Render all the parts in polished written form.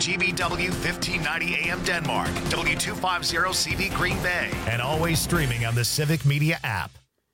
WGBW 1590 AM Denmark, W250CB Green Bay, and always streaming on the Civic Media app.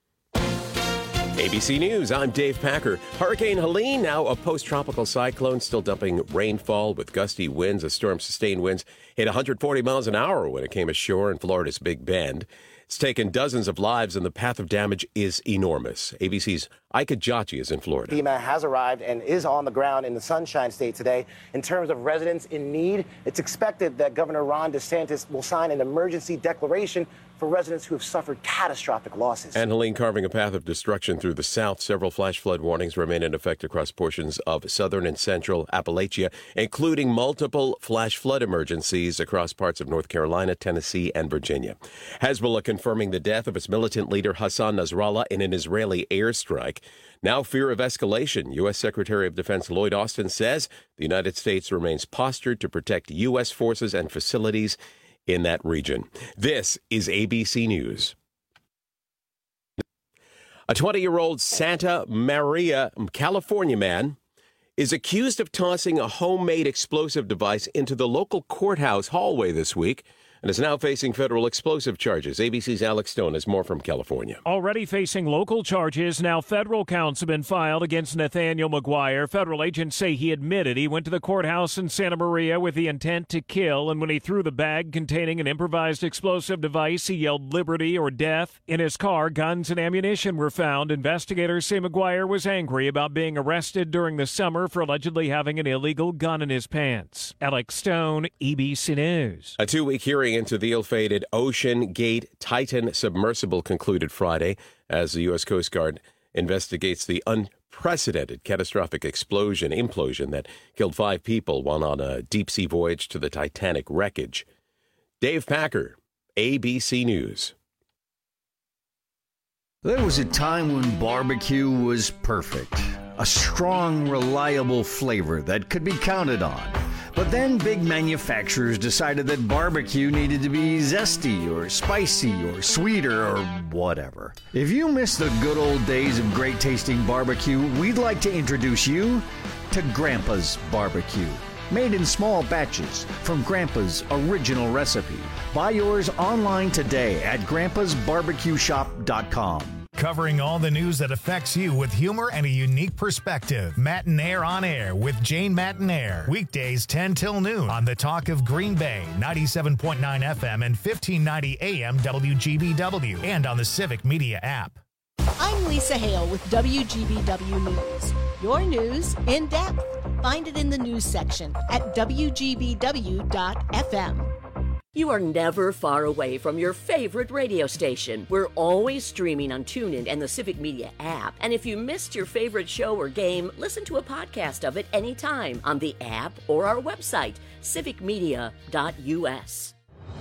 ABC News, I'm Dave Packer. Hurricane Helene, now a post-tropical cyclone, still dumping rainfall with gusty winds. The storm-sustained winds hit 140 miles an hour when it came ashore in Florida's Big Bend. It's taken dozens of lives, and the path of damage is enormous. ABC's Ika Jacci is in Florida. FEMA has arrived and is on the ground in the Sunshine State today. In terms of residents in need, it's expected that Governor Ron DeSantis will sign an emergency declaration for residents who have suffered catastrophic losses. And Helene carving a path of destruction through the south. Several flash flood warnings remain in effect across portions of southern and central Appalachia, including multiple flash flood emergencies across parts of North Carolina, Tennessee, and Virginia. Hezbollah confirming the death of its militant leader Hassan Nasrallah in an Israeli airstrike. Now fear of escalation. U.S. Secretary of Defense Lloyd Austin says the United States remains postured to protect U.S. forces and facilities in that region. This is ABC News. A 20-year-old Santa Maria, California man is accused of tossing a homemade explosive device into the local courthouse hallway this week and is now facing federal explosive charges. ABC's Alex Stone has more from California. Already facing local charges, now federal counts have been filed against Nathaniel McGuire. Federal agents say he admitted he went to the courthouse in Santa Maria with the intent to kill, and when he threw the bag containing an improvised explosive device, he yelled liberty or death. In his car, guns and ammunition were found. Investigators say McGuire was angry about being arrested during the summer for allegedly having an illegal gun in his pants. Alex Stone, ABC News. A 2-week hearing into the ill-fated Ocean Gate Titan submersible concluded Friday as the U.S. Coast Guard investigates the unprecedented catastrophic implosion that killed 5 people while on a deep-sea voyage to the Titanic wreckage. Dave Packer, ABC News. There was a time when barbecue was perfect. A strong, reliable flavor that could be counted on. But then big manufacturers decided that barbecue needed to be zesty or spicy or sweeter or whatever. If you miss the good old days of great tasting barbecue, we'd like to introduce you to Grandpa's Barbecue. Made in small batches from Grandpa's original recipe. Buy yours online today at grandpasbarbecueshop.com. Covering all the news that affects you with humor and a unique perspective. Matinaire on Air with Jane Matinaire. Weekdays 10 till noon on the Talk of Green Bay, 97.9 FM and 1590 AM WGBW, and on the Civic Media app. I'm Lisa Hale with WGBW News. Your news in depth. Find it in the news section at WGBW.FM. You are never far away from your favorite radio station. We're always streaming on TuneIn and the Civic Media app. And if you missed your favorite show or game, listen to a podcast of it anytime on the app or our website, civicmedia.us.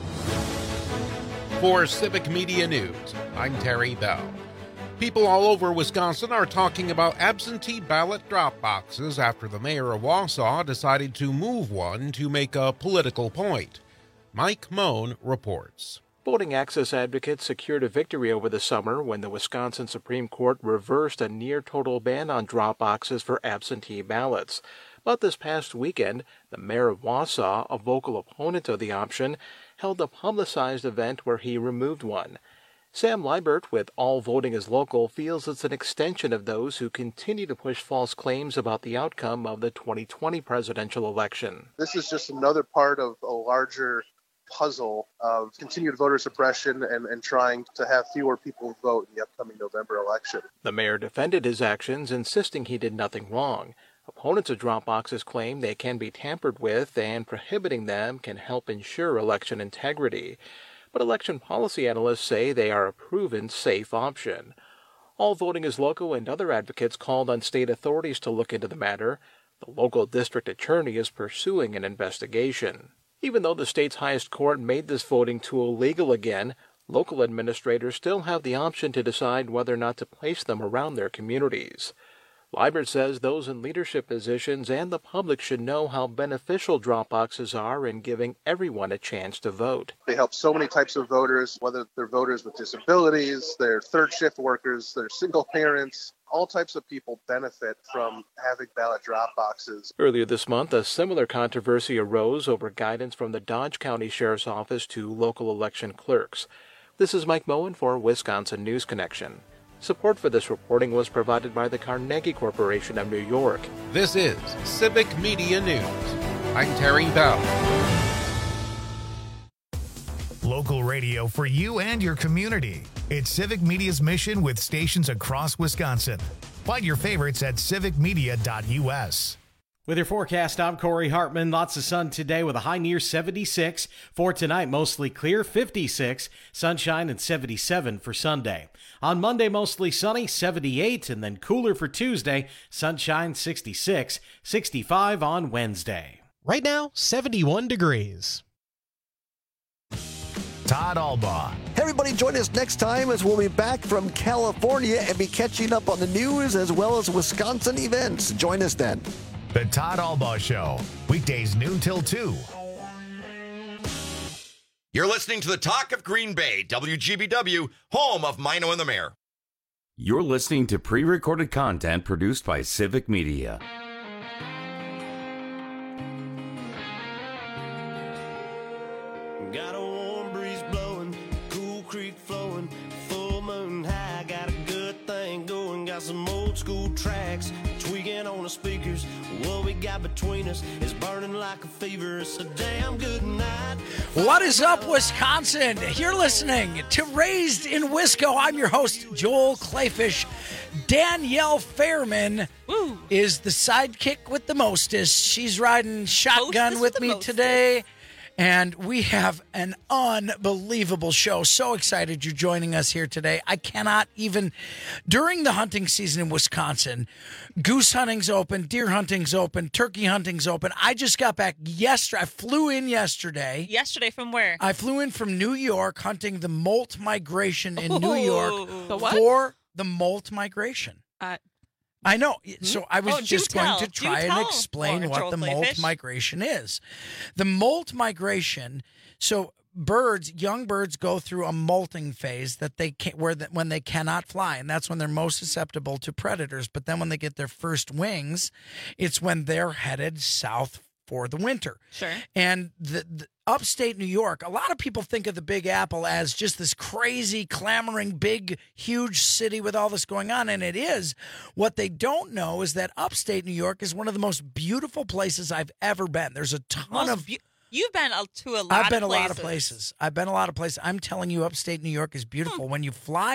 For Civic Media News, I'm Terry Bell. People all over Wisconsin are talking about absentee ballot drop boxes after the mayor of Wausau decided to move one to make a political point. Mike Moan reports. Voting access advocates secured a victory over the summer when the Wisconsin Supreme Court reversed a near-total ban on drop boxes for absentee ballots. But this past weekend, the mayor of Wausau, a vocal opponent of the option, held a publicized event where he removed one. Sam Liebert with All Voting is Local feels it's an extension of those who continue to push false claims about the outcome of the 2020 presidential election. This is just another part of a larger puzzle of continued voter suppression and trying to have fewer people vote in the upcoming November election. The mayor defended his actions, insisting he did nothing wrong. Opponents of drop boxes claim they can be tampered with, and prohibiting them can help ensure election integrity. But election policy analysts say they are a proven safe option. All Voting is Local and other advocates called on state authorities to look into the matter. The local district attorney is pursuing an investigation. Even though the state's highest court made this voting tool legal again, local administrators still have the option to decide whether or not to place them around their communities. Liebert says those in leadership positions and the public should know how beneficial drop boxes are in giving everyone a chance to vote. They help so many types of voters, whether they're voters with disabilities, they're third shift workers, they're single parents. All types of people benefit from having ballot drop boxes. Earlier this month, a similar controversy arose over guidance from the Dodge County Sheriff's Office to local election clerks. This is Mike Moen for Wisconsin News Connection. Support for this reporting was provided by the Carnegie Corporation of New York. This is Civic Media News. I'm Terry Bell. Local radio for you and your community. It's Civic Media's mission with stations across Wisconsin. Find your favorites at civicmedia.us. With your forecast, I'm Corey Hartman. Lots of sun today with a high near 76. For tonight, mostly clear, 56. Sunshine and 77 for Sunday. On Monday, mostly sunny, 78. And then cooler for Tuesday, sunshine, 66. 65 on Wednesday. Right now, 71 degrees. Todd Albaugh. Hey everybody, join us next time as we'll be back from California and be catching up on the news as well as Wisconsin events. Join us then. The Todd Albaugh Show, weekdays noon till 2. You're listening to the Talk of Green Bay, WGBW, home of Mino and the Mayor. You're listening to pre-recorded content produced by Civic Media. Got a warm breeze blowing, cool creek flowing, full moon high, got a good thing going, got some old school tracks, tweaking on the speakers. What we got between us is burning like a fever. It's a damn good night. What is up, Wisconsin? You're listening to Raised in Wisco. I'm your host, Joel Clayfish. Danielle Fairman is the sidekick with the mostest. She's riding shotgun with me today. And we have an unbelievable show. So excited you're joining us here today. I cannot even, during the hunting season in Wisconsin, goose hunting's open, deer hunting's open, turkey hunting's open. I just got back yesterday. I flew in yesterday. Yesterday from where? I flew in from New York hunting the molt migration in New York. The what? For the molt migration. I know. So I was just going to try and explain what the molt migration is. The molt migration, so young birds go through a molting phase that they can when they cannot fly, and that's when they're most susceptible to predators. But then when they get their first wings, it's when they're headed south for the winter. Sure. And the upstate New York, a lot of people think of the Big Apple as just this crazy, clamoring, big, huge city with all this going on, and it is. What they don't know is that upstate New York is one of the most beautiful places I've ever been. There's a ton of... You've been to a lot of places. I've been a lot of places. I'm telling you, upstate New York is beautiful. When you fly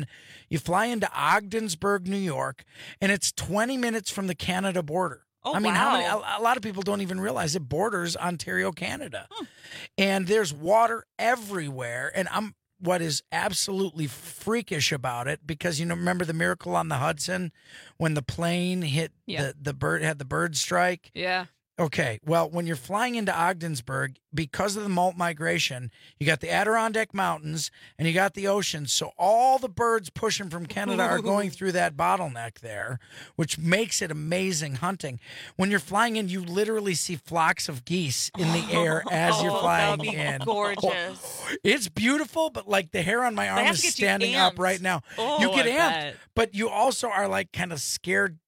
into Ogdensburg, New York, and it's 20 minutes from the Canada border. Oh, I mean, wow. a lot of people don't even realize it borders Ontario, Canada. And there's water everywhere. And what is absolutely freakish about it, because, remember the Miracle on the Hudson when the plane hit the bird, had the bird strike? Yeah. Okay, well, when you're flying into Ogdensburg, because of the molt migration, you got the Adirondack Mountains and you got the ocean. So all the birds pushing from Canada are going through that bottleneck there, which makes it amazing hunting. When you're flying in, you literally see flocks of geese in the air as you're flying that'd be in. Gorgeous. It's beautiful, but like the hair on my arm is standing up right now. Oh, you get I amped, bet. but you also are like kind of scared,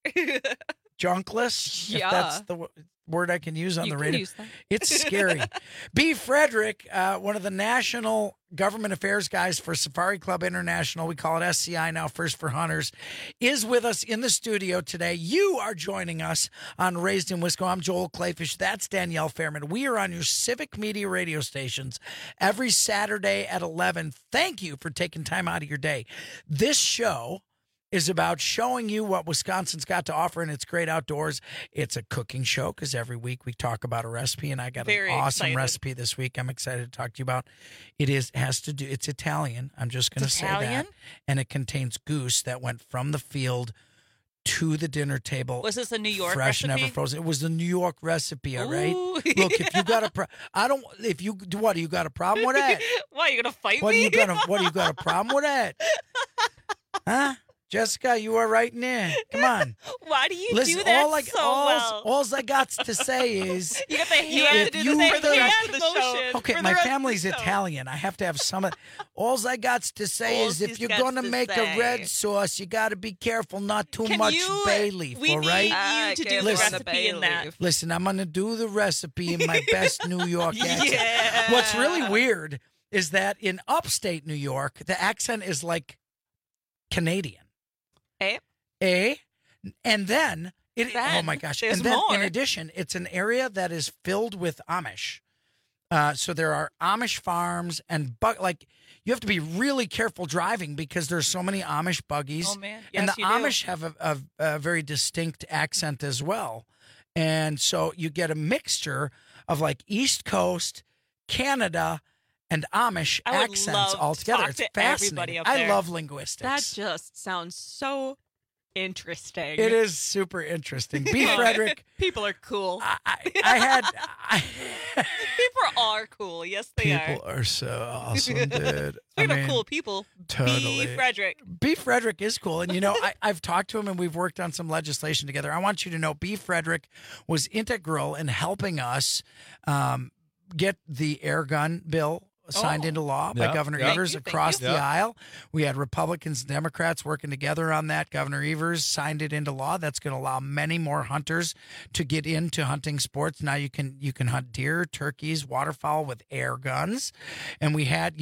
junkless, if that's the word I can use on the radio. It's scary. B. Frederick, one of the national government affairs guys for Safari Club International, we call it SCI now, First for Hunters, is with us in the studio today. You are joining us on Raised in Wisco. I'm Joel Clayfish. That's Danielle Fairman. We are on your Civic Media radio stations every Saturday at 11. Thank you for taking time out of your day. This show is about showing you what Wisconsin's got to offer in its great outdoors. It's a cooking show because every week we talk about a recipe, and I got an awesome recipe this week I'm excited to talk to you about. It's Italian. I'm just going to say that. And it contains goose that went from the field to the dinner table. Was this a New York fresh, recipe? never frozen. It was the New York recipe, all right? Ooh, Look, if you got what, do you got a problem with that? Why, you going to fight me? What do you got a problem with that? Huh? Jessica, you are writing in. Come on. Why do you Listen, do that all well? All I got to say is You got the hand if to do you the hand motion. okay, for my the rest family's of the show. Italian. I have to have some of. All I got to say is if All's you're got gonna to make say. a red sauce, you got to be careful, not too Can much you- bay leaf. We all need right? you to do the Listen, recipe in that. Listen, I'm gonna do the recipe in my best New York accent. Yeah. What's really weird is that in upstate New York, the accent is like Canadian. And then oh my gosh! there's And then in more. addition, it's an area that is filled with Amish. So there are Amish farms and like you have to be really careful driving because there's so many Amish buggies. Oh, man. and Yes, the you do. Amish have a very distinct accent as well, and so you get a mixture of like East Coast, Canada, and Amish I would accents love all to together. talk It's to fascinating. everybody up I there. love linguistics. That just sounds so interesting. It is super interesting. B. Frederick. People are cool. People are cool. Yes, they People are so awesome, dude. Speaking of cool people, totally. B. Frederick. B. Frederick is cool. And, you know, I've talked to him and we've worked on some legislation together. I want you to know B. Frederick was integral in helping us get the air gun bill signed into law by Governor Evers across the aisle. We had Republicans and Democrats working together on that. Governor Evers signed it into law. That's going to allow many more hunters to get into hunting sports. Now you can hunt deer, turkeys, waterfowl with air guns. And we had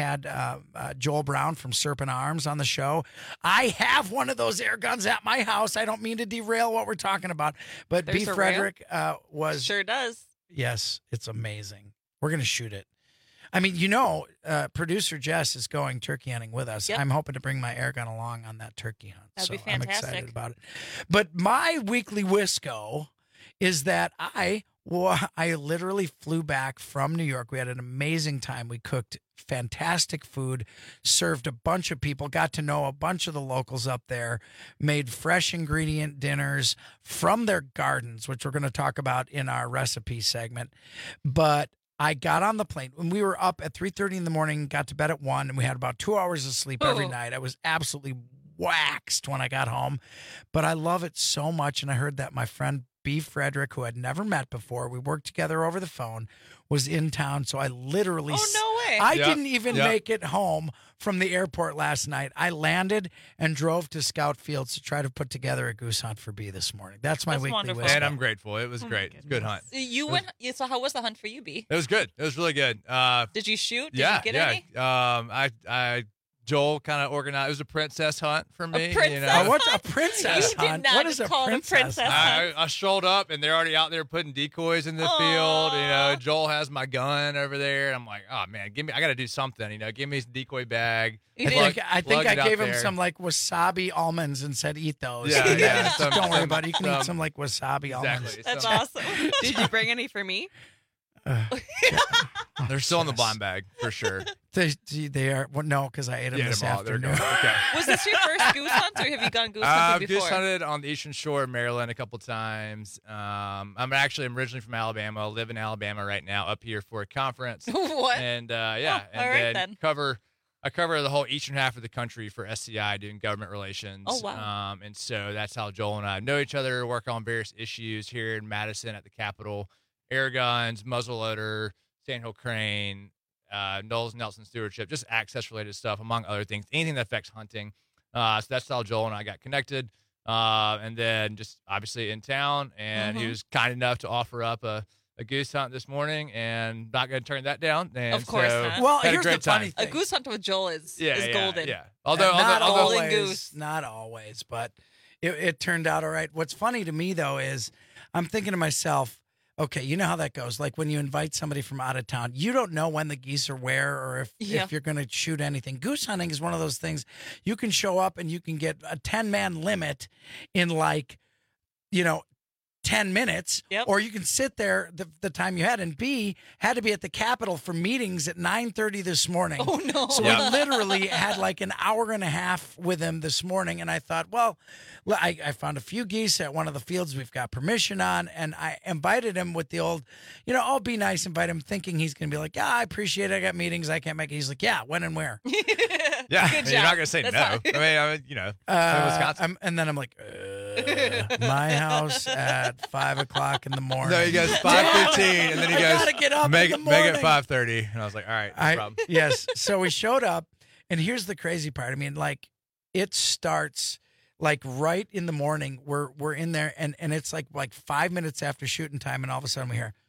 Joel Brown from Serpent Arms on the show. I have one of those air guns at my house. I don't mean to derail what we're talking about, but There's B. a Frederick was Sure does. Yes, it's amazing. We're going to shoot it. I mean, producer Jess is going turkey hunting with us. Yep. I'm hoping to bring my air gun along on that turkey hunt. That'd so be fantastic. I'm excited about it. But my weekly Wisco is that I literally flew back from New York. We had an amazing time. We cooked fantastic food, served a bunch of people, got to know a bunch of the locals up there, made fresh ingredient dinners from their gardens, which we're going to talk about in our recipe segment. But I got on the plane when we were up at 3:30 in the morning, got to bed at 1, and we had about 2 hours of sleep every night. I was absolutely waxed when I got home, but I love it so much. And I heard that my friend B. Frederick, who I'd never met before, we worked together over the phone, was in town. So I literally, I didn't even make it home from the airport last night. I landed and drove to Scout Fields to try to put together a goose hunt for B this morning. That's my weekly wonderful. Wisco. And I'm grateful. It was great. Good hunt. You went. So how was the hunt for you, B? It was good. It was really good. Did you shoot? Did you get any? Joel kind of organized. It was a princess hunt for me. princess what's a princess You did hunt? not What is a call it a princess princess hunt? I strolled up and they're already out there putting decoys in the field. Joel has my gun over there. And I'm like, oh man, I got to do something. Give me a decoy bag. I think I gave him some like wasabi almonds and said, eat those. Yeah. Don't worry about it. You can eat some like wasabi almonds. That's awesome. Did you bring any for me? They're still in the blind bag for sure. They are. Well, no, because I ate them this afternoon. Okay. Was this your first goose hunt, or have you gone goose hunting I've before? goose hunted on the Eastern Shore of Maryland a couple times. I'm originally from Alabama. I live in Alabama right now, up here for a conference. What? And all right, then. I cover the whole eastern half of the country for SCI doing government relations. Oh, wow. And so that's how Joel and I know each other, work on various issues here in Madison at the Capitol. Air guns, muzzleloader, Sandhill crane, Knowles Nelson stewardship, just access-related stuff, among other things, anything that affects hunting. So that's how Joel and I got connected. And then just obviously in town, and he was kind enough to offer up a goose hunt this morning, and not going to turn that down. And of course so not. Well, had here's a great the funny time. thing. A goose hunt with Joel is golden. Yeah. Although not golden always, goose. not always, but it turned out all right. What's funny to me though is I'm thinking to myself, okay, you know how that goes. Like when you invite somebody from out of town, you don't know when the geese are where or if you're going to shoot anything. Goose hunting is one of those things you can show up and you can get a 10-man limit in 10 minutes, or you can sit there the time you had. And B had to be at the Capitol for meetings at 9:30 this morning. Oh, no. So we literally had like an hour and a half with him this morning. And I thought, well, I found a few geese at one of the fields we've got permission on. And I invited him with the old, I'll be nice, invite him thinking he's going to be like, yeah, I appreciate it. I got meetings. I can't make it. He's like, yeah, when and where? Yeah, Good you're job. not gonna say That's no. fine. I mean, Wisconsin. And then I'm like, my house at 5 o'clock in the morning. No, he goes 5:15, and then he I goes, gotta get up make in the it morning. 5:30, and I was like, all right, no problem. Yes. So we showed up, and here's the crazy part. I mean, like, it starts like right in the morning. We're in there, and it's like 5 minutes after shooting time, and all of a sudden we hear.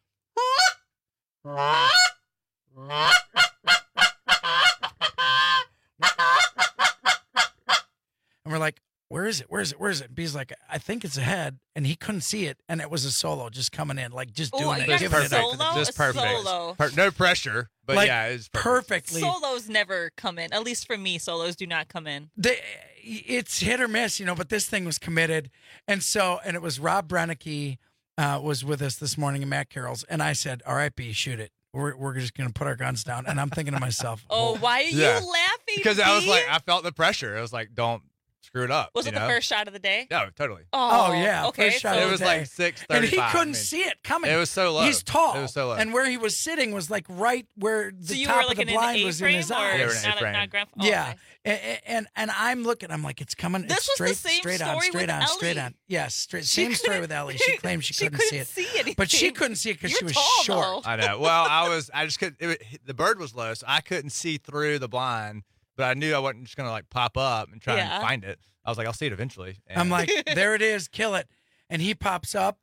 And we're like, where is it? Where is it? Where is it? And B's like, I think it's ahead. And he couldn't see it. And it was a solo just coming in, like just doing it. Just Giving it up. solo? Just perfect. Solo. No pressure, but Like, yeah, it's perfectly. Solos never come in. At least for me, solos do not come in. It's hit or miss, but this thing was committed. And it was Rob Brennicky was with us this morning and Matt Carroll's. And I said, all right, B, shoot it. We're just going to put our guns down. And I'm thinking to myself, why are you laughing? Because I was like, I felt the pressure. I was like, don't screw it up. Was it the first shot of the day? Yeah, totally. Oh yeah. Okay. First shot It of the was day. like 6:35. And he couldn't I mean, see it coming. It was so low. He's tall. It was so low. And where he was sitting was like right where the So you top were like of the in an blind was in his A-frame or eyes. They were in an not A-frame. grand? Oh, Yeah. nice. And I'm looking, I'm like, it's coming. This it's was straight, the same straight on, story straight with on, straight Ellie. on. Yes, straight. She Same story couldn't- with Ellie. She claimed she couldn't see it. see anything. But she couldn't see it because she You're was tall, short. though. I know. Well, I just couldn't. The bird was low, so I couldn't see through the blind. But I knew I wasn't just gonna like pop up and try and find it. I was like, I'll see it eventually. And I'm like, there it is, kill it. And he pops up.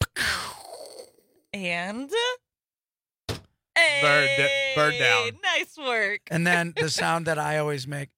And bird down. Nice work. And then the sound that I always make.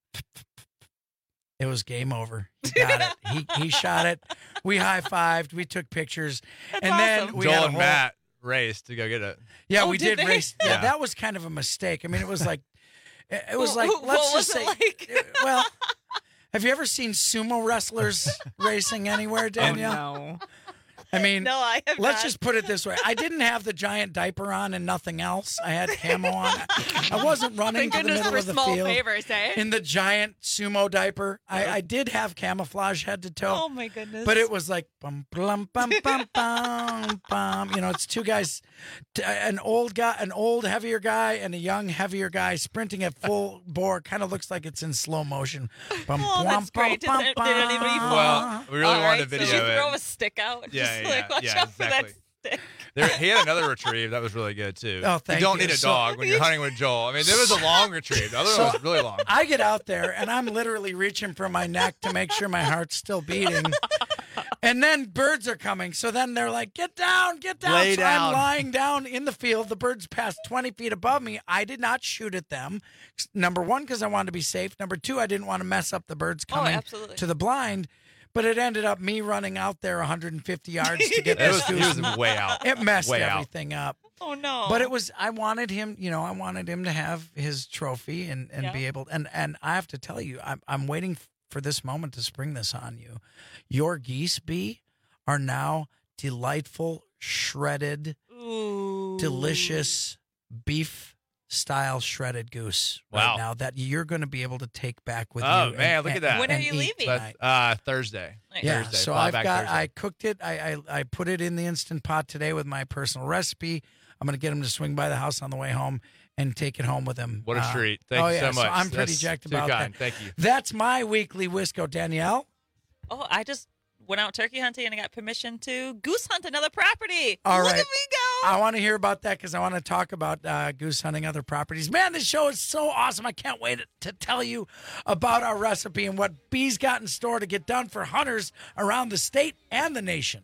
It was game over. He got it. He shot it. We high-fived. We took pictures. That's and awesome. then we Joel had a and whole, Matt raced to go get it. Yeah, Oh, we did did they? race. Yeah, Yeah. that was kind of a mistake. I mean, it was like, it was like, What let's was just it say, like? well, have you ever seen sumo wrestlers racing anywhere, Danielle? No. I mean, No, I have let's not. just put it this way. I didn't have the giant diaper on and nothing else. I had camo on. I wasn't running Thank to the goodness middle for of the small field favors, eh? in the giant sumo diaper. I did have camouflage head to toe. Oh my goodness. But it was like bum bum bum bum bum bum. It's two guys, an old heavier guy, and a young heavier guy sprinting at full bore. Kind of looks like it's in slow motion. Bum, Oh, that's bum, great. Did bum, anybody bum. fall? Well, we really All wanted right, to video so you it. throw a stick out. Yeah, Just yeah, like watch yeah, out for that exactly. stick. He had another retrieve that was really good too. Oh, thank you don't you. need a So- dog when you're hunting with Joel. I mean, there was a long retrieve. The other one was really long. I get out there and I'm literally reaching for my neck to make sure my heart's still beating. And then birds are coming. So then they're like, get down, get down. Lay so down. I'm lying down in the field. The birds passed 20 feet above me. I did not shoot at them. Number one, because I wanted to be safe. Number two, I didn't want to mess up the birds coming absolutely. to the blind. But it ended up me running out there 150 yards to get It this was, he was way out. It messed way everything up. Oh no. But it was, I wanted him to have his trophy and be able, and I have to tell you, I'm waiting for this moment to spring this on you. Your geese, B, are now delightful, shredded, delicious beef style shredded goose right Wow. now that you're going to be able to take back with you. Oh man, look at that. When are and you eat leaving? tonight. That's Thursday. Yeah, Thursday. so Fly I've back got, Thursday. I cooked it. I put it in the Instant Pot today with my personal recipe. I'm going to get him to swing by the house on the way home and take it home with him. What a treat. Thank you so much. So I'm pretty That's jacked too about kind. that. Thank you. That's my weekly Wisco, Danielle. Oh, I just went out turkey hunting and I got permission to goose hunt another property. All Look right. at me go. I want to hear about that because I want to talk about goose hunting other properties. Man, this show is so awesome. I can't wait to tell you about our recipe and what B's got in store to get done for hunters around the state and the nation.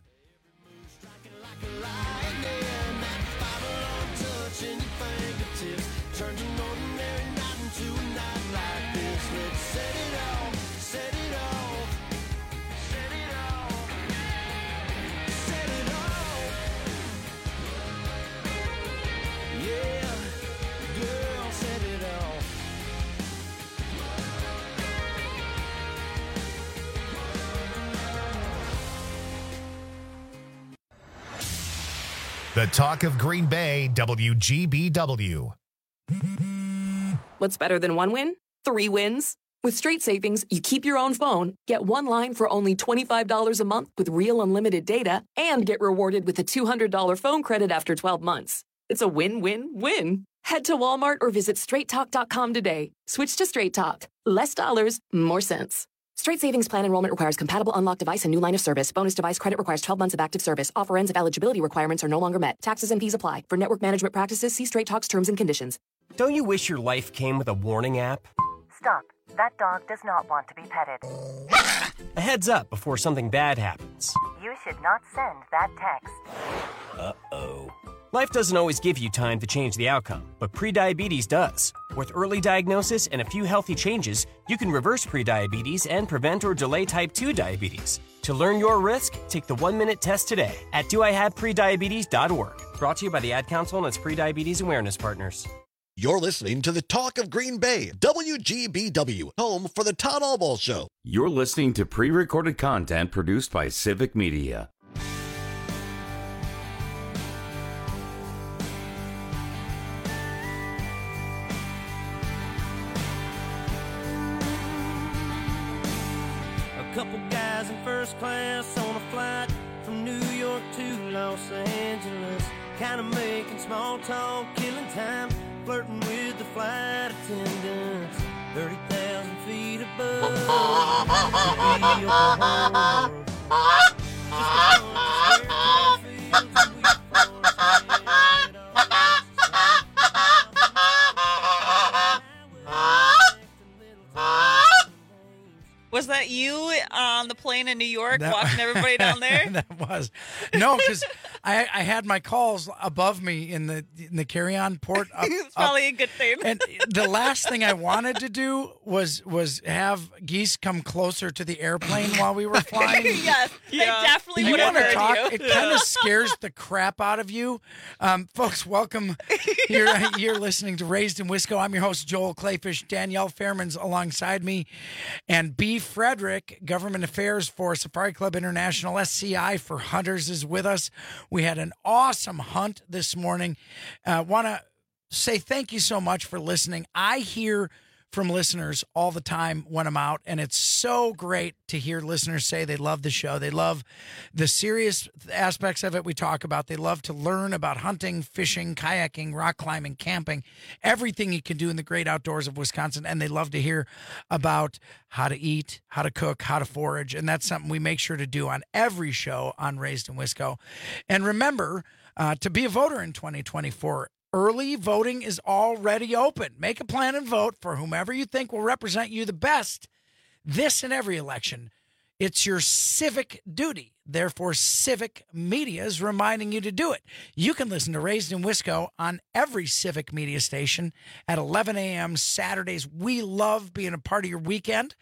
The talk of Green Bay, WGBW. What's better than one win? 3 wins. With Straight Savings, you keep your own phone, get one line for only $25 a month with real unlimited data, and get rewarded with a $200 phone credit after 12 months. It's a win-win-win. Head to Walmart or visit straighttalk.com today. Switch to Straight Talk. Less dollars, more sense. Straight Savings Plan enrollment requires compatible unlocked device and new line of service. Bonus device credit requires 12 months of active service. Offer ends if eligibility requirements are no longer met. Taxes and fees apply. For network management practices, see Straight Talk's terms and conditions. Don't you wish your life came with a warning app? Stop. That dog does not want to be petted. A heads up before something bad happens. You should not send that text. Uh-oh. Life doesn't always give you time to change the outcome, but prediabetes does. With early diagnosis and a few healthy changes, you can reverse prediabetes and prevent or delay type 2 diabetes. To learn your risk, take the 1-minute test today at doihaveprediabetes.org. Brought to you by the Ad Council and its prediabetes awareness partners. You're listening to the Talk of Green Bay, WGBW, home for the Todd Albaugh Show. You're listening to pre-recorded content produced by Civic Media. A couple guys in first class on a flight from New York to Los Angeles, kind of making small talk, killing time, flirting with the flight attendants, 30,000 feet above the Oklahoma. Was that you on the plane in New York watching everybody down there? That was. No, because I had my calls above me in the carry-on port. It's probably a good thing. And the last thing I wanted to do was have Geese come closer to the airplane while we were flying. Yes, they definitely would have heard you. It kind of scares the crap out of you. Folks, welcome. You're listening to Raised in Wisco. I'm your host, Joel Clayfish. Danielle Fairman's alongside me. And B. Frederick, Government Affairs for Safari Club International, SCI for Hunters, is with us. We had an awesome hunt this morning. Want to say thank you so much for listening. I hear from listeners all the time when I'm out, and it's so great to hear listeners say they love the show. They love the serious aspects of it we talk about. They love to learn about hunting, fishing, kayaking, rock climbing, camping, everything you can do in the great outdoors of Wisconsin, and they love to hear about how to eat, how to cook, how to forage, and that's something we make sure to do on every show on Raised in Wisco. And remember to be a voter in 2024. Early voting is already open. Make a plan and vote for whomever you think will represent you the best this and every election. It's your civic duty. Therefore, Civic Media is reminding you to do it. You can listen to Raised in Wisco on every Civic Media station at 11 a.m. Saturdays. We love being a part of your weekend.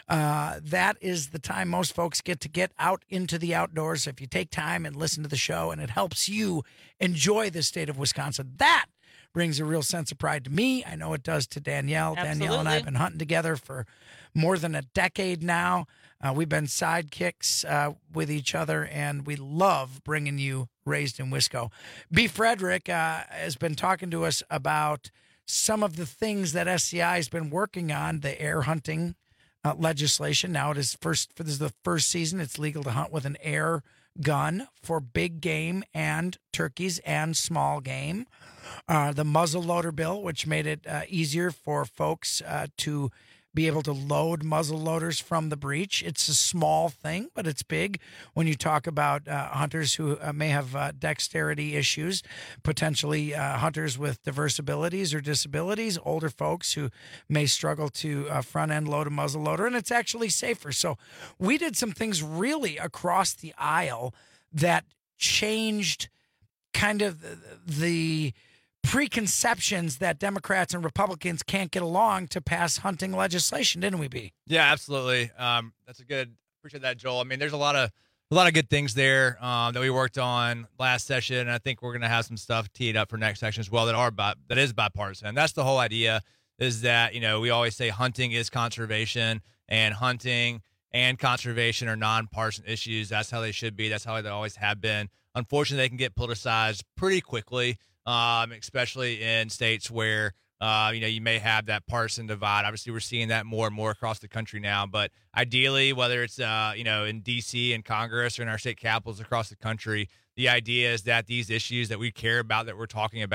That is the time most folks get out into the outdoors. If you take time and listen to the show, and it helps you enjoy the state of Wisconsin, that brings a real sense of pride to me. I know it does to Danielle. Absolutely. Danielle and I have been hunting together for more than a decade now. We've been sidekicks with each other, and we love bringing you Raised in Wisco. B. Frederick has been talking to us about some of the things that SCI has been working on, the air hunting legislation. Now this is the first season. It's legal to hunt with an air gun for big game and turkeys and small game. The muzzleloader bill, which made it easier for folks to be able to load muzzle loaders from the breech. It's a small thing, but it's big when you talk about hunters who may have dexterity issues, potentially hunters with diverse abilities or disabilities, older folks who may struggle to front-end load a muzzle loader, and it's actually safer. So we did some things really across the aisle that changed kind of the preconceptions that Democrats and Republicans can't get along to pass hunting legislation, didn't we, B? Yeah, absolutely. Appreciate that, Joel. I mean, there's a lot of good things there that we worked on last session, and I think we're going to have some stuff teed up for next section as well that is bipartisan. And that's the whole idea, is that, we always say hunting is conservation, and hunting and conservation are nonpartisan issues. That's how they should be. That's how they always have been. Unfortunately, they can get politicized pretty quickly, especially in states where, you may have that partisan divide. Obviously, we're seeing that more and more across the country now. But ideally, whether it's, in D.C. and Congress or in our state capitals across the country, the idea is that these issues that we care about, that we're talking about,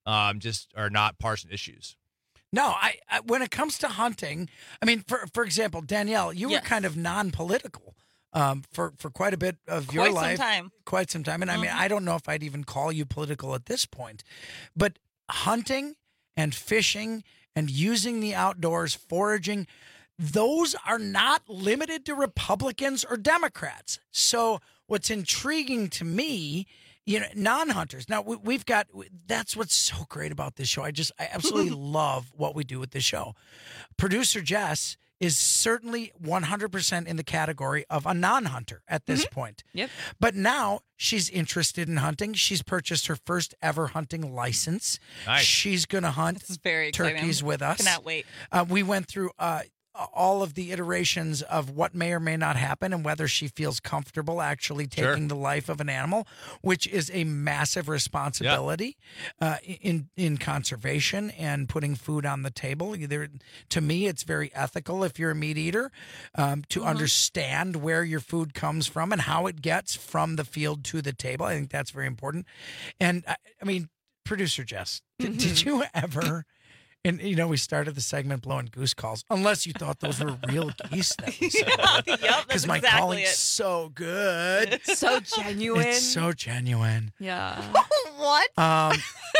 just are not partisan issues. No, I when it comes to hunting, I mean, for example, Danielle, you were kind of non-political for quite a bit of your life. Quite some time. And I mean, I don't know if I'd even call you political at this point. But hunting and fishing and using the outdoors, foraging, those are not limited to Republicans or Democrats. So what's intriguing to me, non-hunters. Now, we've got, that's what's so great about this show. I absolutely love what we do with this show. Producer Jess is certainly 100% in the category of a non-hunter at this point. Yep. But now she's interested in hunting. She's purchased her first ever hunting license. Nice. She's going to hunt This is very exciting. turkeys with us. Cannot wait. We went through all of the iterations of what may or may not happen and whether she feels comfortable actually taking the life of an animal, which is a massive responsibility in conservation and putting food on the table. To me, it's very ethical if you're a meat eater to understand where your food comes from and how it gets from the field to the table. I think that's very important. And I mean, Producer Jess, did you ever... And, we started the segment blowing goose calls, unless you thought those were real geese that we said. Because my calling's so good. So genuine. It's so genuine. Yeah. What?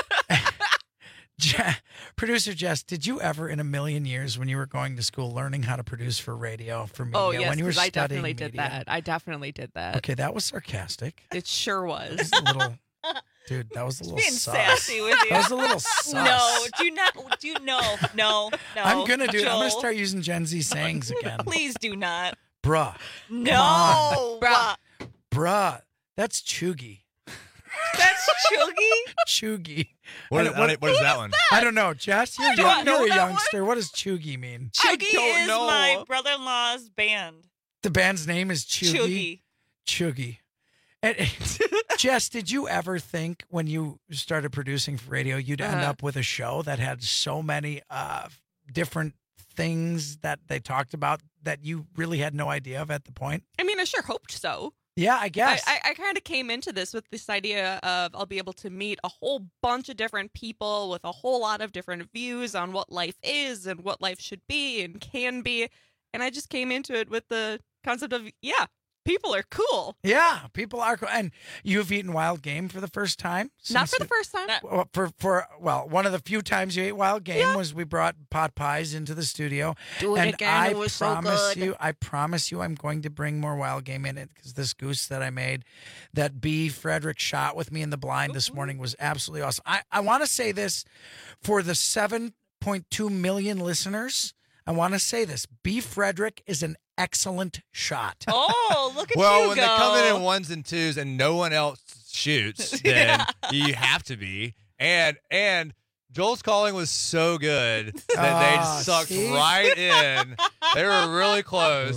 Producer Jess, did you ever in a million years when you were going to school learning how to produce for radio, for media, Oh, yes, when you were I studying definitely did media? that. I definitely did that. Okay, that was sarcastic. It sure was. A little... Dude, that was a little being sus. sassy with you. That was a little sus. No, no. I'm going to do it. I'm Joel. going to start using Gen Z sayings again. Please do not. Bruh. No. Bruh. That's chuggy. That's chuggy? Chuggy. What is that one? I don't know. Jess, you're a youngster. What does chuggy mean? Chuggy is my brother-in-law's band. The band's name is Chuggy. Chuggy. And, Jess, did you ever think when you started producing for radio, you'd end up with a show that had so many different things that they talked about that you really had no idea of at the point? I mean, I sure hoped so. Yeah, I guess. I kind of came into this with this idea of I'll be able to meet a whole bunch of different people with a whole lot of different views on what life is and what life should be and can be. And I just came into it with the concept of, people are cool. Yeah, people are cool. And you've eaten wild game for the first time? Not for the first time. Well, one of the few times you ate wild game was we brought pot pies into the studio. Do it again. It was so good. I promise you I'm going to bring more wild game in it because this goose that I made, that B. Frederick shot with me in the blind this morning was absolutely awesome. I want to say this for the 7.2 million listeners. I want to say this. B. Frederick is an excellent shot. Oh, look at you Well, when go. they come in ones and twos and no one else shoots, then you have to be. And Joel's calling was so good that they just sucked right in. They were really close.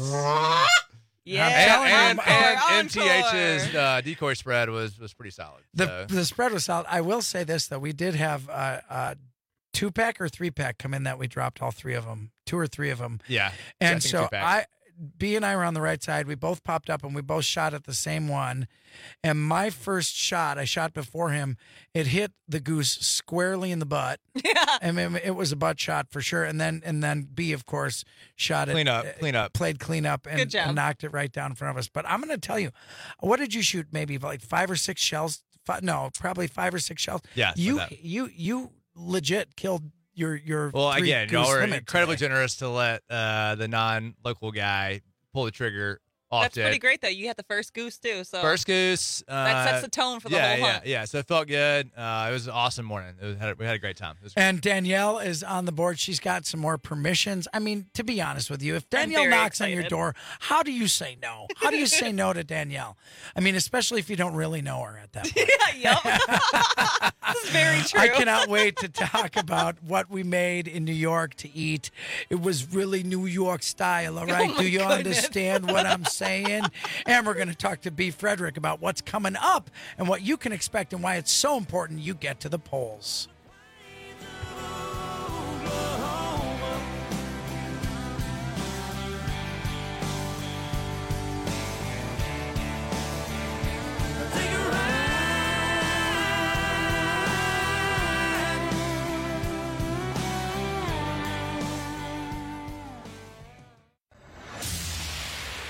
Yeah, and MTH's decoy spread was pretty solid. The spread was solid. I will say this, though. We did have a 2-pack or 3-pack come in that we dropped all 3 of them, 2 or 3 of them. Yeah. And so B and I were on the right side. We both popped up and we both shot at the same one. And my first shot, I shot before him. It hit the goose squarely in the butt. Yeah. I mean, it was a butt shot for sure. And then B, of course, shot it. Clean up. Played clean up and knocked it right down in front of us. But I'm going to tell you, what did you shoot? Maybe like 5 or 6 shells? No, probably 5 or 6 shells. Yeah. You legit killed your well, three again, goose y'all were limit incredibly today. generous to let the non-local guy pull the trigger off. That's pretty great, though. You had the first goose, too. So First goose. that sets the tone for the whole hunt. Yeah. So it felt good. It was an awesome morning. We had a great time. And Danielle is on the board. She's got some more permissions. I mean, to be honest with you, if Danielle knocks on your door, how do you say no? How do you say no to Danielle? I mean, especially if you don't really know her at that point. This is very true. I cannot wait to talk about what we made in New York to eat. It was really New York style, all right? Do you understand what I'm saying? And we're going to talk to B. Frederick about what's coming up and what you can expect and why it's so important you get to the polls.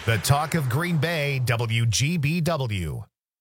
The Talk of Green Bay, WGBW.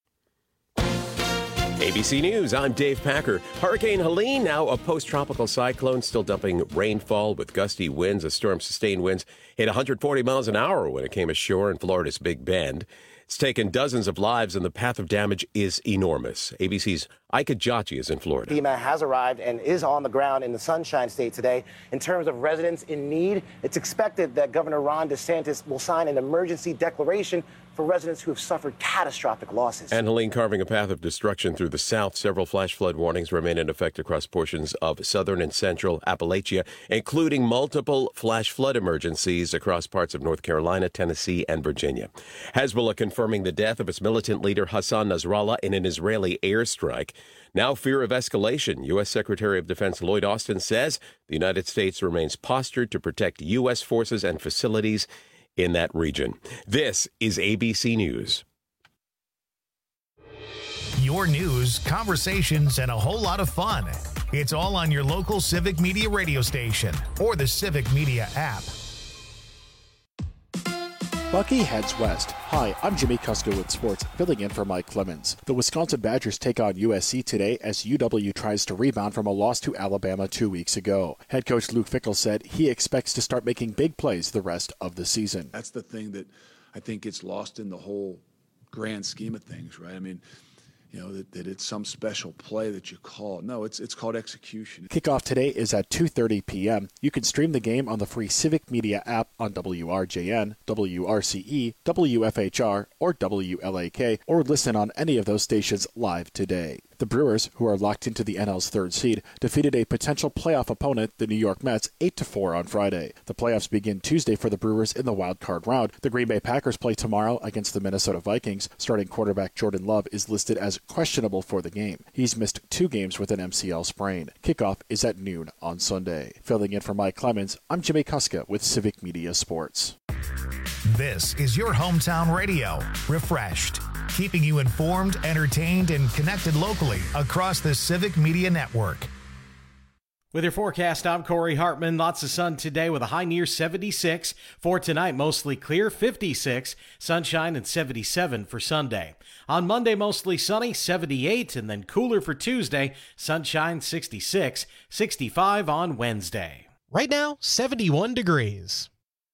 ABC News, I'm Dave Packer. Hurricane Helene, now a post-tropical cyclone, still dumping rainfall with gusty winds. A storm's sustained winds hit 140 miles an hour when it came ashore in Florida's Big Bend. It's taken dozens of lives, and the path of damage is enormous. ABC's Ika Jachi is in Florida. FEMA has arrived and is on the ground in the Sunshine State today. In terms of residents in need, it's expected that Governor Ron DeSantis will sign an emergency declaration for residents who have suffered catastrophic losses. And Helene carving a path of destruction through the south. Several flash flood warnings remain in effect across portions of southern and central Appalachia, including multiple flash flood emergencies across parts of North Carolina, Tennessee, and Virginia. Hezbollah confirming the death of its militant leader Hassan Nasrallah in an Israeli airstrike. Now fear of escalation. U.S. Secretary of Defense Lloyd Austin says the United States remains postured to protect U.S. forces and facilities in that region. This is ABC News. Your news, conversations, and a whole lot of fun. It's all on your local Civic Media radio station or the Civic Media app. Bucky heads west. Hi, I'm Jimmy Kuska with sports, filling in for Mike Clemens. The Wisconsin Badgers take on USC today as UW tries to rebound from a loss to Alabama 2 weeks ago. Head coach Luke Fickell said he expects to start making big plays the rest of the season. That's the thing that I think gets lost in the whole grand scheme of things, right? I mean, you know, that it's some special play that you call. No, it's called execution. Kickoff today is at 2:30 p.m. You can stream the game on the free Civic Media app on WRJN, WRCE, WFHR, or WLAK, or listen on any of those stations live today. The Brewers, who are locked into the NL's third seed, defeated a potential playoff opponent, the New York Mets, 8-4 on Friday. The playoffs begin Tuesday for the Brewers in the wild card round. The Green Bay Packers play tomorrow against the Minnesota Vikings. Starting quarterback Jordan Love is listed as questionable for the game. He's missed 2 games with an MCL sprain. Kickoff is at noon on Sunday. Filling in for Mike Clemens, I'm Jimmy Kuska with Civic Media Sports. This is your hometown radio, refreshed, keeping you informed, entertained, and connected locally across the Civic Media Network. With your forecast, I'm Corey Hartman. Lots of sun today with a high near 76. For tonight, mostly clear, 56. Sunshine and 77 for Sunday. On Monday, mostly sunny, 78, and then cooler for Tuesday. Sunshine, 66. 65 on Wednesday. Right now, 71 degrees.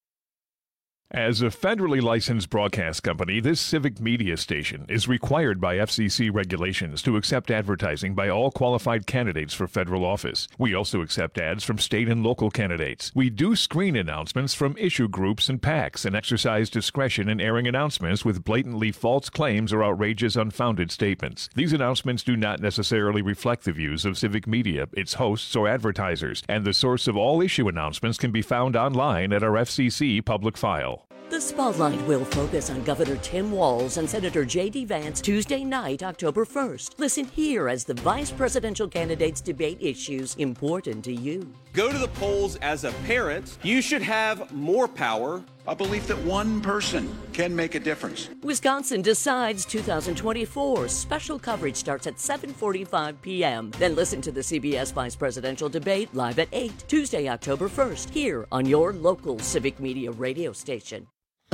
As a federally licensed broadcast company, this Civic Media station is required by FCC regulations to accept advertising by all qualified candidates for federal office. We also accept ads from state and local candidates. We do screen announcements from issue groups and PACs and exercise discretion in airing announcements with blatantly false claims or outrageous, unfounded statements. These announcements do not necessarily reflect the views of Civic Media, its hosts, or advertisers, and the source of all issue announcements can be found online at our FCC public file. The Spotlight will focus on Governor Tim Walz and Senator J.D. Vance Tuesday night, October 1st. Listen here as the vice presidential candidates debate issues important to you. Go to the polls as a parent. You should have more power. A belief that one person can make a difference. Wisconsin Decides 2024. Special coverage starts at 7:45 p.m. Then listen to the CBS Vice Presidential Debate live at 8, Tuesday, October 1st, here on your local Civic Media radio station.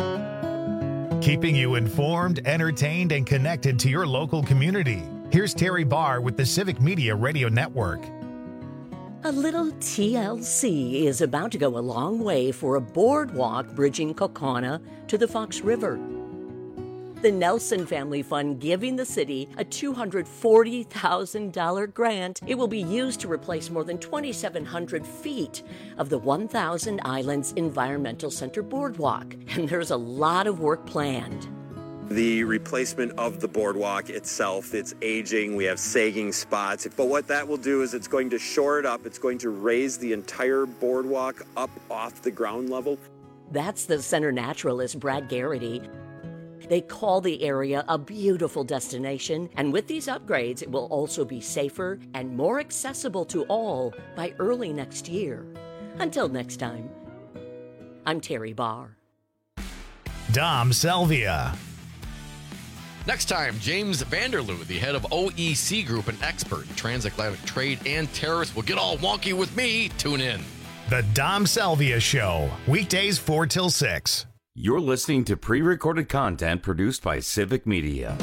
Keeping you informed, entertained, and connected to your local community. Here's Terry Barr with the Civic Media Radio Network. A little TLC is about to go a long way for a boardwalk bridging Kaukauna to the Fox River. The Nelson Family Fund giving the city a $240,000 grant. It will be used to replace more than 2,700 feet of the 1,000 Islands Environmental Center boardwalk. And there's a lot of work planned. The replacement of the boardwalk itself, it's aging, we have sagging spots, but what that will do is it's going to shore it up, it's going to raise the entire boardwalk up off the ground level. That's the center naturalist Brad Garrity. They call the area a beautiful destination, and with these upgrades, it will also be safer and more accessible to all by early next year. Until next time, I'm Terry Barr. Dom Selvia. Next time, James Vanderloo, the head of OEC Group and expert in transatlantic trade and tariffs, will get all wonky with me. Tune in. The Dom Selvia Show, weekdays 4 till 6. You're listening to pre-recorded content produced by Civic Media.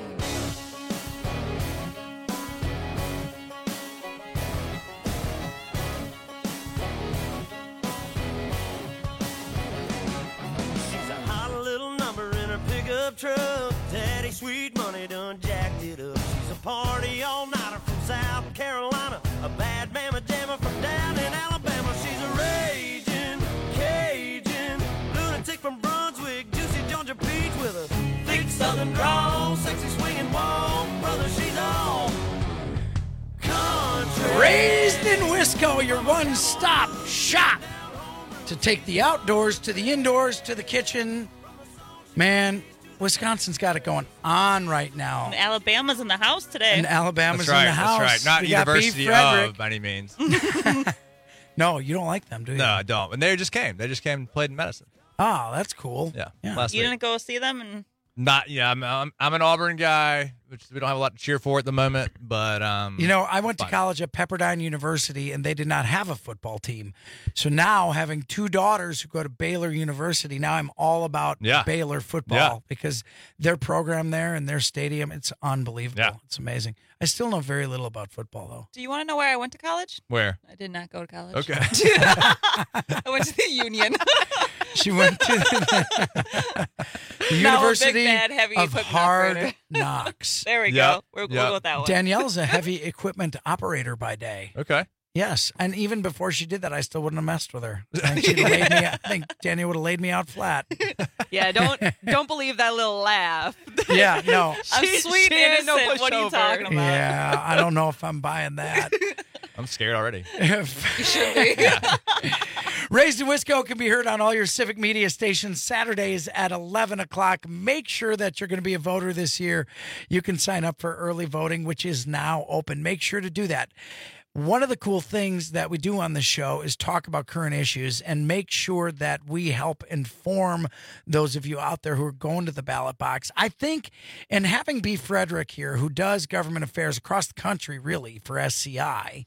She's a hot little number in her pickup truck. Daddy Sweet Money done jacked it up. She's a party all-nighter from South Carolina. A bad mama jammer from down in Alabama. She's a raging Cajun lunatic from Brunswick. Juicy Georgia peach with a thick southern drawl. Sexy swinging walk. Brother, she's all country. Raised in Wisco, your one-stop shop to take the outdoors to the indoors to the kitchen. Man, Wisconsin's got it going on right now. And Alabama's in the house today. And Alabama's That's right, in the house. That's right. Not We got University B. Frederick. of by any means. No, you don't like them, do you? No, I don't. And they just came. They just came and played in Medicine. Oh, that's cool. Yeah. Yeah. Last You week. didn't go see them? And Not. Yeah. I'm an Auburn guy, which we don't have a lot to cheer for at the moment. But You know, I went to fine. college at Pepperdine University, and they did not have a football team. So now, having two daughters who go to Baylor University, now I'm all about Yeah. Baylor football Yeah. because their program there and their stadium, it's unbelievable. Yeah. It's amazing. I still know very little about football, though. do you want to know where I went to college? Where? I did not go to college. Okay. I went to the Union. She went to the Now a University big, bad, heavy of equipment Hard operator. Knocks. There we Yep. go. We'll Yep. go with that one. Danielle's a heavy equipment operator by day. Okay. Yes, and even before she did that, I still wouldn't have messed with her. I think, she'd have laid me, I think Danielle would have laid me out flat. Yeah, don't believe that little laugh. Yeah, no. I'm sweet she ain't no innocent. What are you pushover. talking about? Yeah, I don't know if I'm buying that. I'm scared already. You should be. Raised in Wisco can be heard on all your Civic Media stations Saturdays at 11 o'clock. Make sure that you're going to be a voter this year. You can sign up for early voting, which is now open. Make sure to do that. One of the cool things that we do on the show is talk about current issues and make sure that we help inform those of you out there who are going to the ballot box. I think, and having B. Frederick here, who does government affairs across the country, really, for SCI,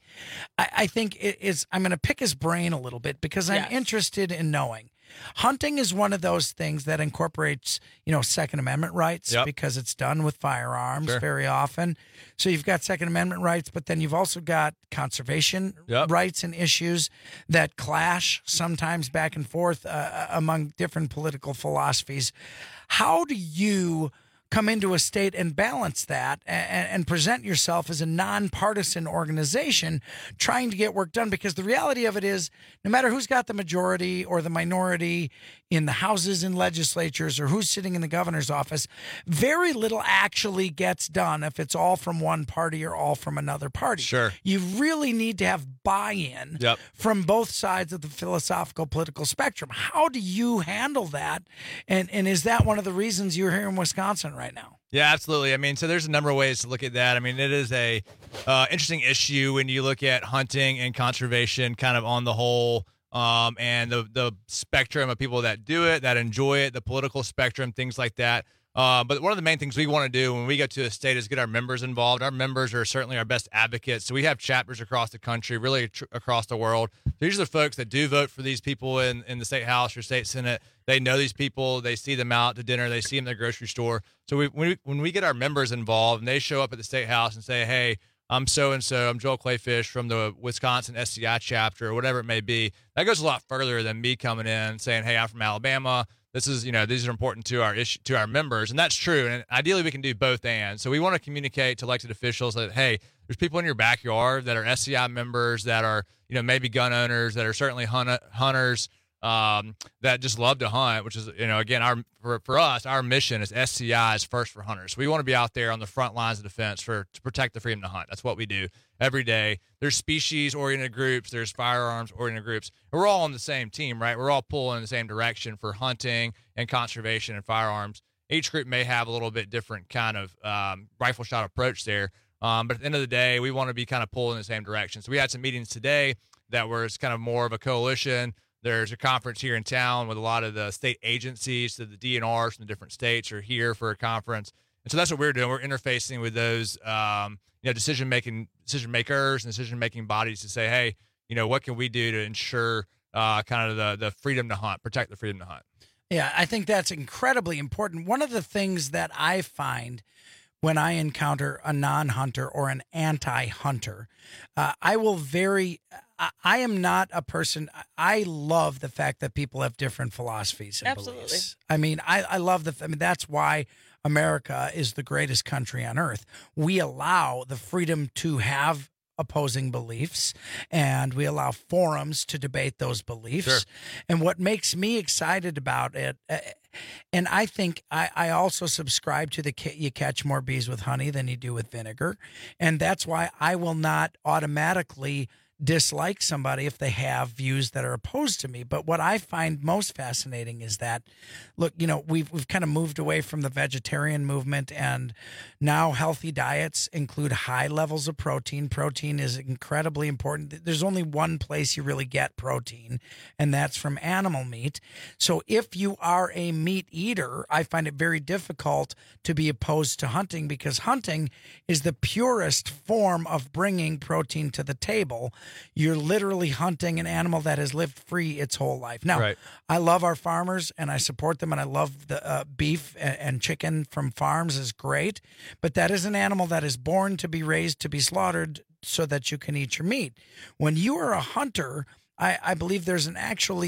I think it is, I'm going to pick his brain a little bit because I'm interested in knowing. Hunting is one of those things that incorporates, Second Amendment rights because it's done with firearms very often. So you've got Second Amendment rights, but then you've also got conservation rights and issues that clash sometimes back and forth among different political philosophies. How do you come into a state and balance that and present yourself as a nonpartisan organization trying to get work done? Because the reality of it is, no matter who's got the majority or the minority in the houses and legislatures or who's sitting in the governor's office, very little actually gets done if it's all from one party or all from another party. Sure. You really need to have buy-in from both sides of the philosophical political spectrum. How do you handle that? And is that one of the reasons you're here in Wisconsin right now? Yeah, absolutely. I mean, so there's a number of ways to look at that. I mean, it is a interesting issue when you look at hunting and conservation kind of on the whole, and the spectrum of people that do it, that enjoy it, the political spectrum, things like that. But one of the main things we want to do when we go to a state is get our members involved. Our members are certainly our best advocates. So we have chapters across the country, really across the world. These are the folks that do vote for these people in the state house or state senate. They know these people. They see them out to dinner. They see them in the grocery store. So when we get our members involved and they show up at the state house and say, hey, I'm so-and-so, I'm Joel Clayfish from the Wisconsin SCI chapter or whatever it may be, that goes a lot further than me coming in and saying, hey, I'm from Alabama. This is, these are important to our members. And that's true. And ideally we can do both and. So we want to communicate to elected officials that, hey, there's people in your backyard that are SCI members that are, maybe gun owners, that are certainly hunters, that just love to hunt, which is, again, for us, our mission is SCI is first for hunters. We want to be out there on the front lines of defense to protect the freedom to hunt. That's what we do every day. There's species-oriented groups, there's firearms-oriented groups. We're all on the same team, right? We're all pulling in the same direction for hunting and conservation and firearms. Each group may have a little bit different kind of rifle shot approach there. But at the end of the day, we want to be kind of pulling in the same direction. So we had some meetings today that were kind of more of a coalition. There's a conference here in town with a lot of the state agencies, so the DNRs from the different states are here for a conference. And so that's what we're doing. We're interfacing with those, decision makers and decision-making bodies to say, hey, what can we do to ensure kind of the freedom to hunt, protect the freedom to hunt? Yeah, I think that's incredibly important. One of the things that I find when I encounter a non-hunter or an anti-hunter, I am not a person. I love the fact that people have different philosophies and beliefs. I mean, I love that's why America is the greatest country on earth. We allow the freedom to have opposing beliefs, and we allow forums to debate those beliefs. Sure. And what makes me excited about it, and I think I also subscribe to you catch more bees with honey than you do with vinegar, and that's why I will not automatically dislike somebody if they have views that are opposed to me. But what I find most fascinating is that, look, we've kind of moved away from the vegetarian movement, and now healthy diets include high levels of protein. Protein is incredibly important. There's only one place you really get protein, and that's from animal meat. So if you are a meat eater, I find it very difficult to be opposed to hunting, because hunting is the purest form of bringing protein to the table. You're literally hunting an animal that has lived free its whole life. Now, Right. I love our farmers and I support them, and I love the beef and chicken from farms is great, but that is an animal that is born to be raised, to be slaughtered so that you can eat your meat. When you are a hunter, I believe there's an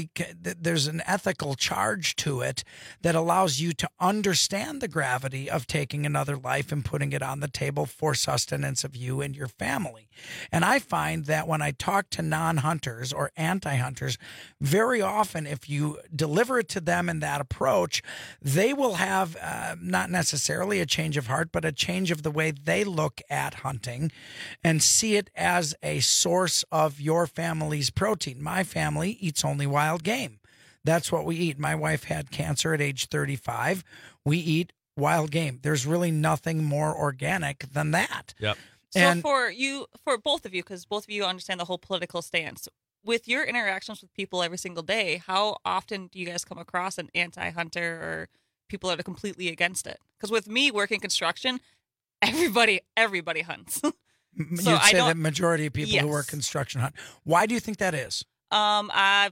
ethical charge to it that allows you to understand the gravity of taking another life and putting it on the table for sustenance of you and your family. And I find that when I talk to non-hunters or anti-hunters, very often if you deliver it to them in that approach, they will have not necessarily a change of heart, but a change of the way they look at hunting and see it as a source of your family's protein. My family eats only wild game. That's what we eat. My wife had cancer at age 35. We eat wild game. There's really nothing more organic than that. Yep. So for both of you, because both of you understand the whole political stance, with your interactions with people every single day, how often do you guys come across an anti-hunter or people that are completely against it? Because with me working construction, everybody hunts. You'd say the majority of people who work construction hunt. Why do you think that is? I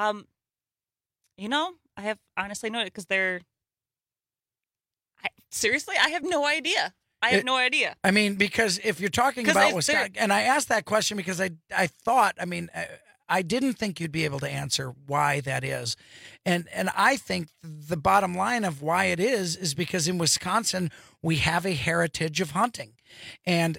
have honestly no, because seriously, I have no idea. I have no idea. I mean, because if you're talking about Wisconsin, and I asked that question because I thought, I didn't think you'd be able to answer why that is. And I think the bottom line of why it is because in Wisconsin, we have a heritage of hunting. And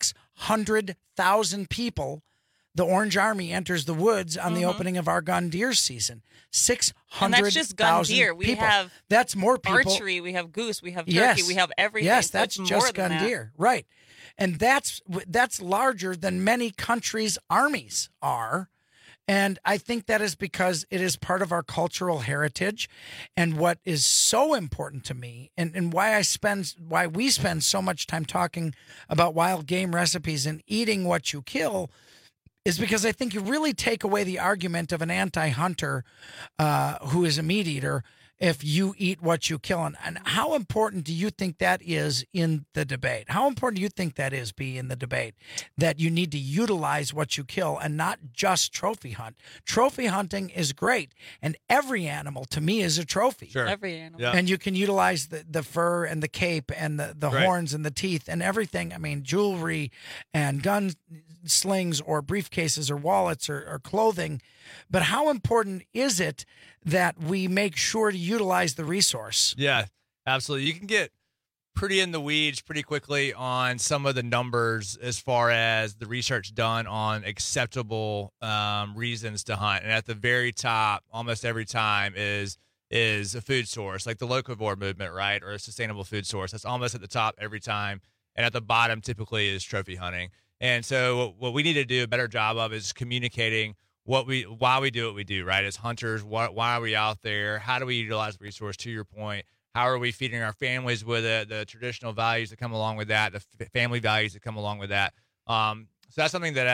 600,000 people, the Orange Army enters the woods on the opening of our gun deer season. 600,000 And that's just gun deer. We people. have that's more people. Archery, we have goose, we have turkey, we have everything. Yes, so that's just gun deer. Right. And that's larger than many countries' armies are. And I think that is because it is part of our cultural heritage. And what is so important to me and why we spend so much time talking about wild game recipes and eating what you kill is because I think you really take away the argument of an anti-hunter who is a meat eater if you eat what you kill. And how important do you think that is in the debate? How important do you think that is, B, in the debate, that you need to utilize what you kill and not just trophy hunt? Trophy hunting is great, and every animal, to me, is a trophy. Sure. Every animal. Yeah. And you can utilize the fur and the cape and the Right. horns and the teeth and everything. I mean, jewelry and gun slings or briefcases or wallets or clothing. But how important is it that we make sure to utilize the resource? Yeah, absolutely. You can get pretty in the weeds pretty quickly on some of the numbers as far as the research done on acceptable reasons to hunt. And at the very top, almost every time, is a food source, like the locavore movement, right? Or a sustainable food source. That's almost at the top every time. And at the bottom typically is trophy hunting. And so what we need to do a better job of is communicating why we do what we do, right? As hunters, why are we out there? How do we utilize the resource, to your point? How are we feeding our families with it? The traditional values that come along with that, the family values that come along with that. So that's something that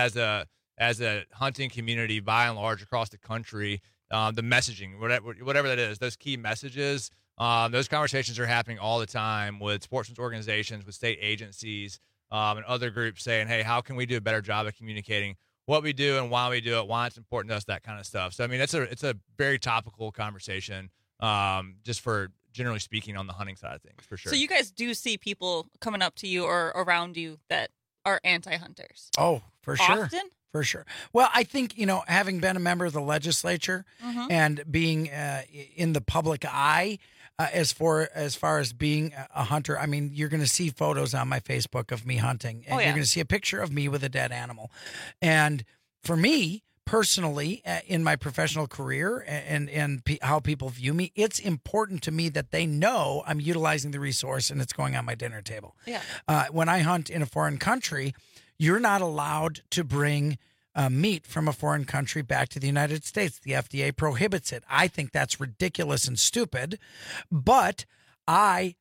as a hunting community, by and large, across the country, the messaging, whatever that is, those key messages, those conversations are happening all the time with sportsmen's organizations, with state agencies, and other groups saying, hey, how can we do a better job of communicating what we do and why we do it, why it's important to us, that kind of stuff. So, I mean, it's a very topical conversation just for generally speaking on the hunting side of things, for sure. So you guys do see people coming up to you or around you that are anti-hunters? Oh, for sure. Often? For sure. Well, I think, having been a member of the legislature and being in the public eye, as far as being a hunter, I mean, you're going to see photos on my Facebook of me hunting, and you're going to see a picture of me with a dead animal. And for me, personally, in my professional career and how people view me, it's important to me that they know I'm utilizing the resource and it's going on my dinner table. Yeah. When I hunt in a foreign country, you're not allowed to bring meat from a foreign country back to the United States. The FDA prohibits it. I think that's ridiculous and stupid, but I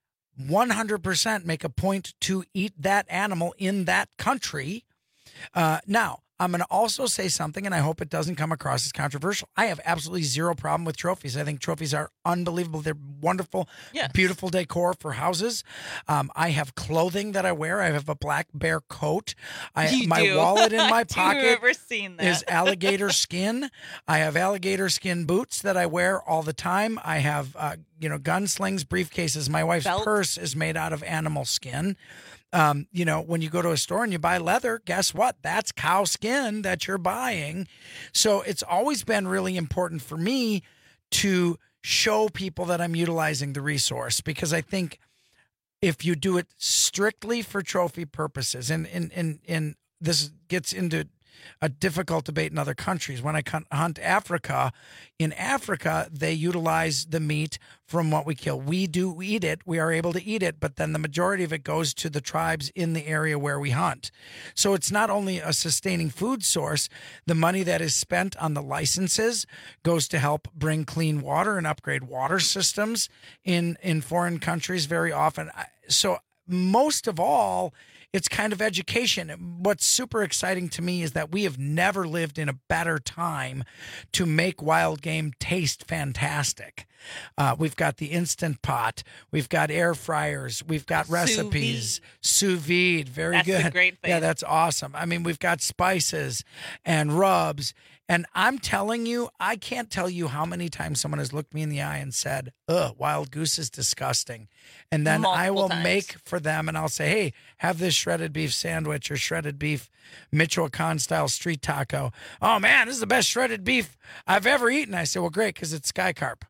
100% make a point to eat that animal in that country. Now, I'm going to also say something, and I hope it doesn't come across as controversial. I have absolutely zero problem with trophies. I think trophies are unbelievable. They're wonderful, beautiful decor for houses. I have clothing that I wear. I have a black bear coat. My wallet in my pocket ever seen that? is alligator skin. I have alligator skin boots that I wear all the time. I have, gunslings, briefcases. My wife's purse is made out of animal skin. When you go to a store and you buy leather, guess what? That's cow skin that you're buying. So it's always been really important for me to show people that I'm utilizing the resource, because I think if you do it strictly for trophy purposes, and this gets into a difficult debate in other countries. When I hunt Africa, in Africa, they utilize the meat from what we kill. We do eat it. We are able to eat it, but then the majority of it goes to the tribes in the area where we hunt. So it's not only a sustaining food source, the money that is spent on the licenses goes to help bring clean water and upgrade water systems in foreign countries very often. So most of all, it's kind of education. What's super exciting to me is that we have never lived in a better time to make wild game taste fantastic. We've got the Instant Pot. We've got air fryers. We've got recipes. Sous vide. Very good. That's a great thing. Yeah, that's awesome. I mean, we've got spices and rubs. And I'm telling you, I can't tell you how many times someone has looked me in the eye and said, "Ugh, wild goose is disgusting." And then I will make for them and I'll say, "Hey, have this shredded beef sandwich or shredded beef Michoacan style street taco." "Oh man, this is the best shredded beef I've ever eaten." I say, "Well, great, because it's sky carp."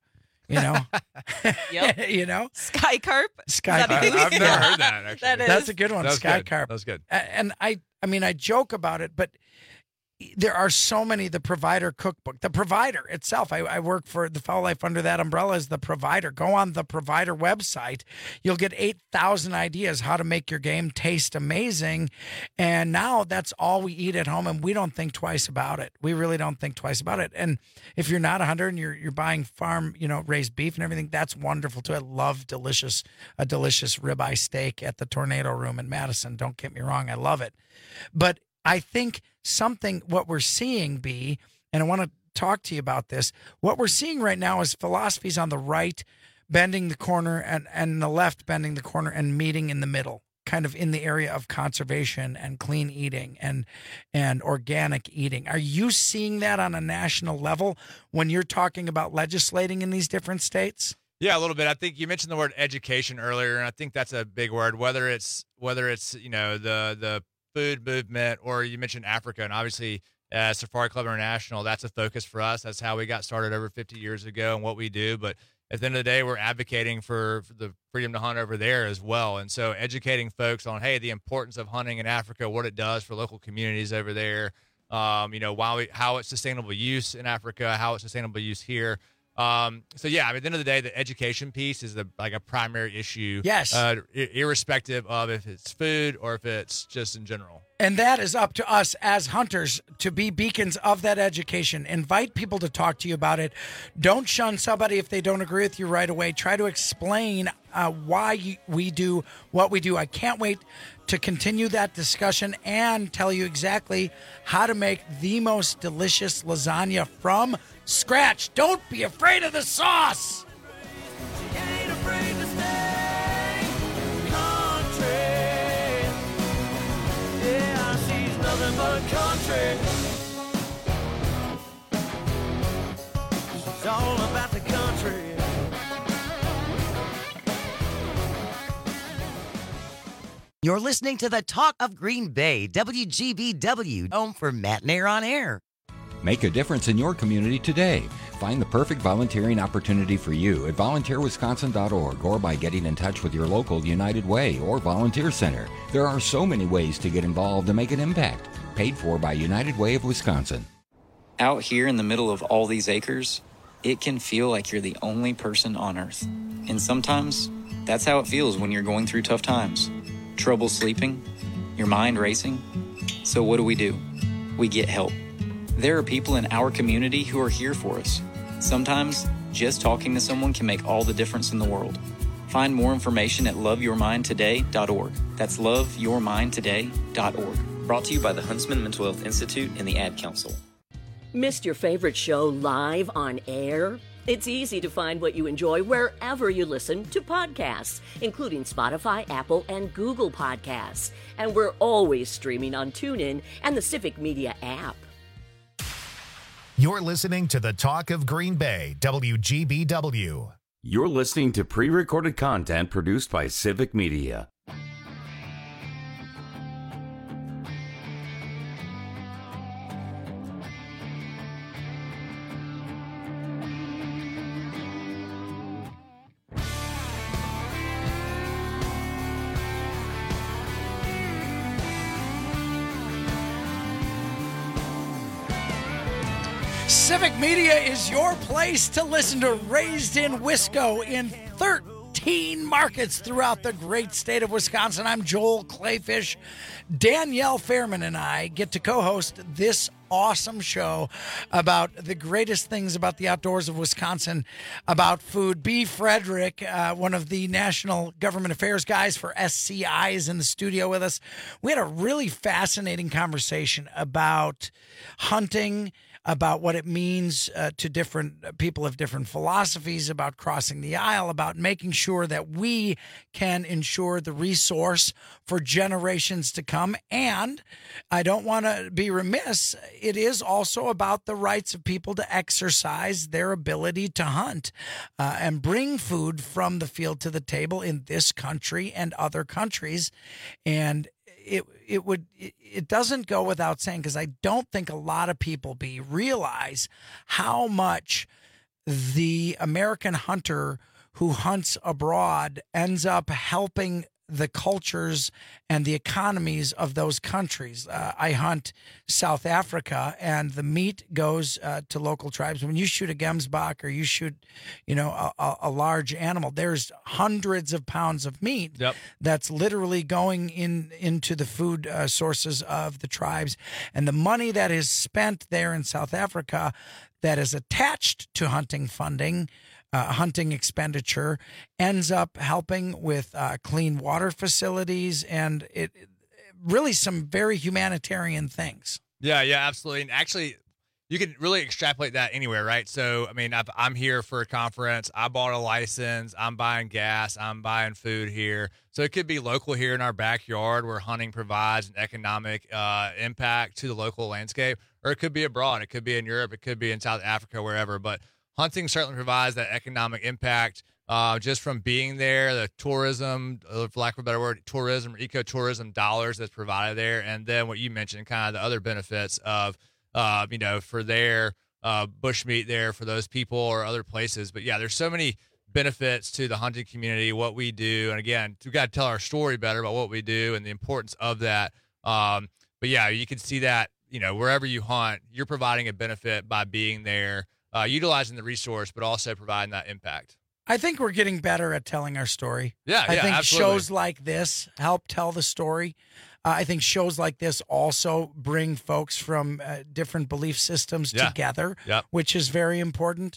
Yep. Sky carp. Sky carp. I've never heard that. Actually, that's a good one. Sky carp. That's good. And I joke about it, but there are so many. The Provider Cookbook, the Provider itself. I work for the Fowl Life under that umbrella as the Provider. Go on the Provider website. You'll get 8,000 ideas how to make your game taste amazing. And now that's all we eat at home, and we don't think twice about it. We really don't think twice about it. And if you're not a hunter and you're buying farm, raised beef and everything, that's wonderful too. I love a delicious ribeye steak at the Tornado Room in Madison. Don't get me wrong, I love it. But I think what we're seeing, and I want to talk to you about this, what we're seeing right now is philosophies on the right bending the corner and the left bending the corner and meeting in the middle, kind of in the area of conservation and clean eating and organic eating. Are you seeing that on a national level when you're talking about legislating in these different states? Yeah, a little bit. I think you mentioned the word education earlier, and I think that's a big word, whether it's the food movement, or you mentioned Africa, and obviously Safari Club International, that's a focus for us. That's how we got started over 50 years ago and what we do. But at the end of the day, we're advocating for the freedom to hunt over there as well. And so educating folks on, hey, the importance of hunting in Africa, what it does for local communities over there, how it's sustainable use in Africa, how it's sustainable use here. At the end of the day, the education piece is a primary issue. Yes. Irrespective of if it's food or if it's just in general. And that is up to us as hunters to be beacons of that education. Invite people to talk to you about it. Don't shun somebody if they don't agree with you right away. Try to explain why we do what we do. I can't wait to continue that discussion and tell you exactly how to make the most delicious lasagna from scratch. Don't be afraid of the sauce. Country. It's all about the country. You're listening to the Talk of Green Bay, WGBW, home for Matt and Air on Air. Make a difference in your community today. Find the perfect volunteering opportunity for you at volunteerwisconsin.org or by getting in touch with your local United Way or Volunteer Center. There are so many ways to get involved and make an impact. Paid for by United Way of Wisconsin. Out here in the middle of all these acres, it can feel like you're the only person on Earth. And sometimes, that's how it feels when you're going through tough times. Trouble sleeping, your mind racing. So what do? We get help. There are people in our community who are here for us. Sometimes, just talking to someone can make all the difference in the world. Find more information at loveyourmindtoday.org. That's loveyourmindtoday.org. Brought to you by the Huntsman Mental Health Institute and the Ad Council. Missed your favorite show live on air? It's easy to find what you enjoy wherever you listen to podcasts, including Spotify, Apple, and Google Podcasts. And we're always streaming on TuneIn and the Civic Media app. You're listening to the Talk of Green Bay, WGBW. You're listening to pre-recorded content produced by Civic Media. Civic Media is your place to listen to Raised in Wisco in 13 markets throughout the great state of Wisconsin. I'm Joel Clayfish. Danielle Fairman and I get to co-host this awesome show about the greatest things about the outdoors of Wisconsin, about food. B. Frederick, one of the National Government Affairs guys for SCI, is in the studio with us. We had a really fascinating conversation about hunting, about what it means to different people of different philosophies, about crossing the aisle, about making sure that we can ensure the resource for generations to come. And I don't want to be remiss, it is also about the rights of people to exercise their ability to hunt and bring food from the field to the table in this country and other countries. And it doesn't go without saying, because I don't think a lot of people realize how much the American hunter who hunts abroad ends up helping the cultures and the economies of those countries. I hunt South Africa, and the meat goes to local tribes. When you shoot a gemsbok or you shoot, a large animal, there's hundreds of pounds of meat that's literally going into the food sources of the tribes. And the money that is spent there in South Africa that is attached to hunting funding, hunting expenditure, ends up helping with clean water facilities and it really some very humanitarian things. Yeah, absolutely. And actually, you can really extrapolate that anywhere, right? So, I mean, I'm here for a conference. I bought a license. I'm buying gas. I'm buying food here. So it could be local here in our backyard where hunting provides an economic impact to the local landscape, or it could be abroad. It could be in Europe. It could be in South Africa, wherever. But hunting certainly provides that economic impact just from being there, the tourism, for lack of a better word, tourism, ecotourism dollars that's provided there. And then what you mentioned, kind of the other benefits of, for their bushmeat there for those people or other places. But yeah, there's so many benefits to the hunting community, what we do. And again, we've got to tell our story better about what we do and the importance of that. But yeah, you can see that, wherever you hunt, you're providing a benefit by being there, utilizing the resource, but also providing that impact. I think we're getting better at telling our story. Yeah, I think absolutely. Shows like this help tell the story. I think shows like this also bring folks from different belief systems together, which is very important,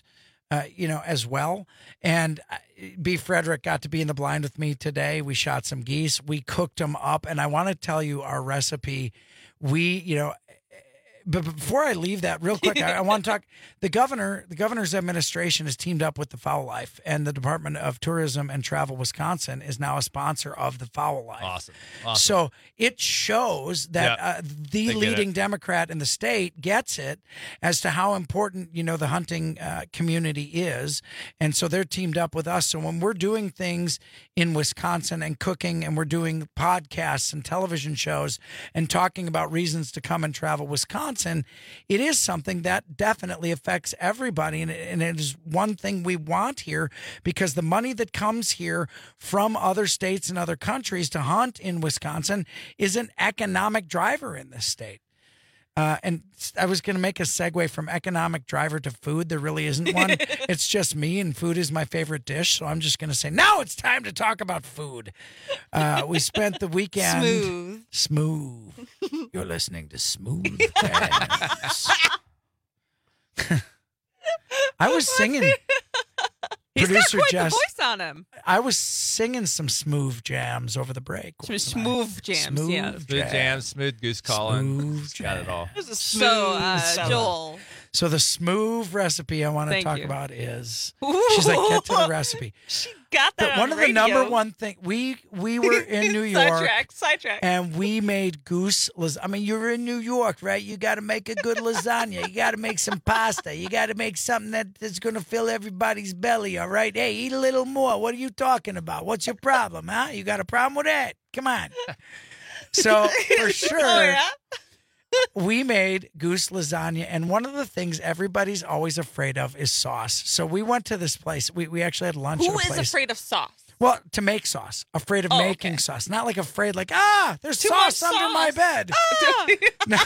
as well. And B. Frederick got to be in the blind with me today. We shot some geese. We cooked them up. And I want to tell you our recipe. But before I leave that, real quick, I want to talk. The governor's administration has teamed up with the Fowl Life, and the Department of Tourism and Travel Wisconsin is now a sponsor of the Fowl Life. Awesome. So it shows that the leading Democrat in the state gets it as to how important the hunting community is, and so they're teamed up with us. So when we're doing things in Wisconsin and cooking, and we're doing podcasts and television shows and talking about reasons to come and travel Wisconsin, it is something that definitely affects everybody, and it is one thing we want here, because the money that comes here from other states and other countries to hunt in Wisconsin is an economic driver in this state. And I was going to make a segue from economic driver to food. There really isn't one. It's just me, and food is my favorite dish. So I'm just going to say, now it's time to talk about food. We spent the weekend. Smooth. You're listening to Smooth Jams. I was singing. He's Producer got quite Jess, the voice on him. I was singing some smooth jams over the break. Smooth jams, Smooth jams, smooth goose calling. Got it all. Joel. So the smooth recipe I want to talk about is, she's like, get to the recipe. She got that One of the number one thing, we were in New York. Sidetrack. And we made goose lasagna. I mean, you're in New York, right? You got to make a good lasagna. You got to make some pasta. You got to make something that's going to fill everybody's belly, all right? Hey, eat a little more. What are you talking about? What's your problem, huh? You got a problem with that? Come on. So, for sure, we made goose lasagna, and one of the things everybody's always afraid of is sauce. So we went to this place. We actually had lunch at a place. Who is afraid of sauce? Well, to make sauce. Afraid of making sauce. Not like afraid like, there's Too sauce much under my bed. No,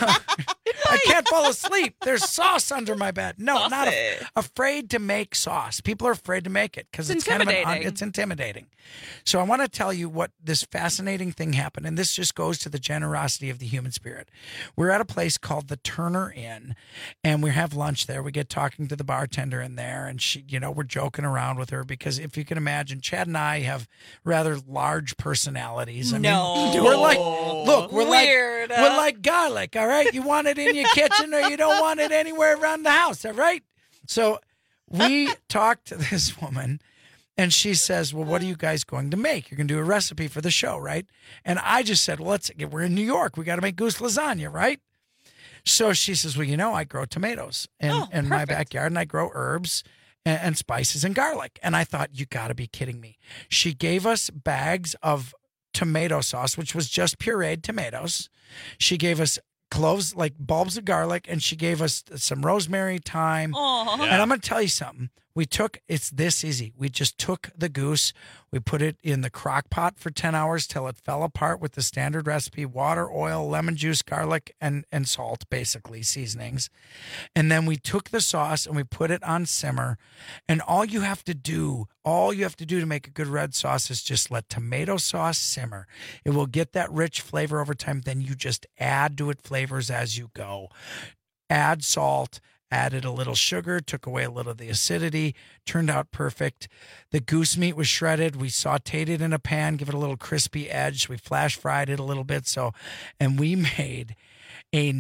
I can't fall asleep. There's sauce under my bed. No, not afraid to make sauce. People are afraid to make it because it's kind of it's intimidating. So I want to tell you what this fascinating thing happened, and this just goes to the generosity of the human spirit. We're at a place called the Turner Inn, and we have lunch there. We get talking to the bartender in there, and she, we're joking around with her because if you can imagine, Chad and I have rather large personalities. I mean, we're like, look, we're like garlic, all right? You want it in your kitchen or you don't want it anywhere around the house, all right? So we talked to this woman, and she says, well, what are you guys going to make? You're going to do a recipe for the show, right? And I just said, well, we're in New York. We got to make goose lasagna, right? So she says, well, I grow tomatoes in my backyard, and I grow herbs and spices and garlic. And I thought, you got to be kidding me. She gave us bags of tomato sauce, which was just pureed tomatoes. She gave us cloves, like bulbs of garlic, and she gave us some rosemary, thyme. Aww. And I'm going to tell you something. It's this easy. We just took the goose, we put it in the crock pot for 10 hours till it fell apart with the standard recipe: water, oil, lemon juice, garlic, and salt, basically seasonings. And then we took the sauce and we put it on simmer. And all you have to do to make a good red sauce is just let tomato sauce simmer. It will get that rich flavor over time. Then you just add to it flavors as you go. Add salt. Added a little sugar, took away a little of the acidity, turned out perfect. The goose meat was shredded. We sauteed it in a pan, give it a little crispy edge. We flash fried it a little bit. And we made a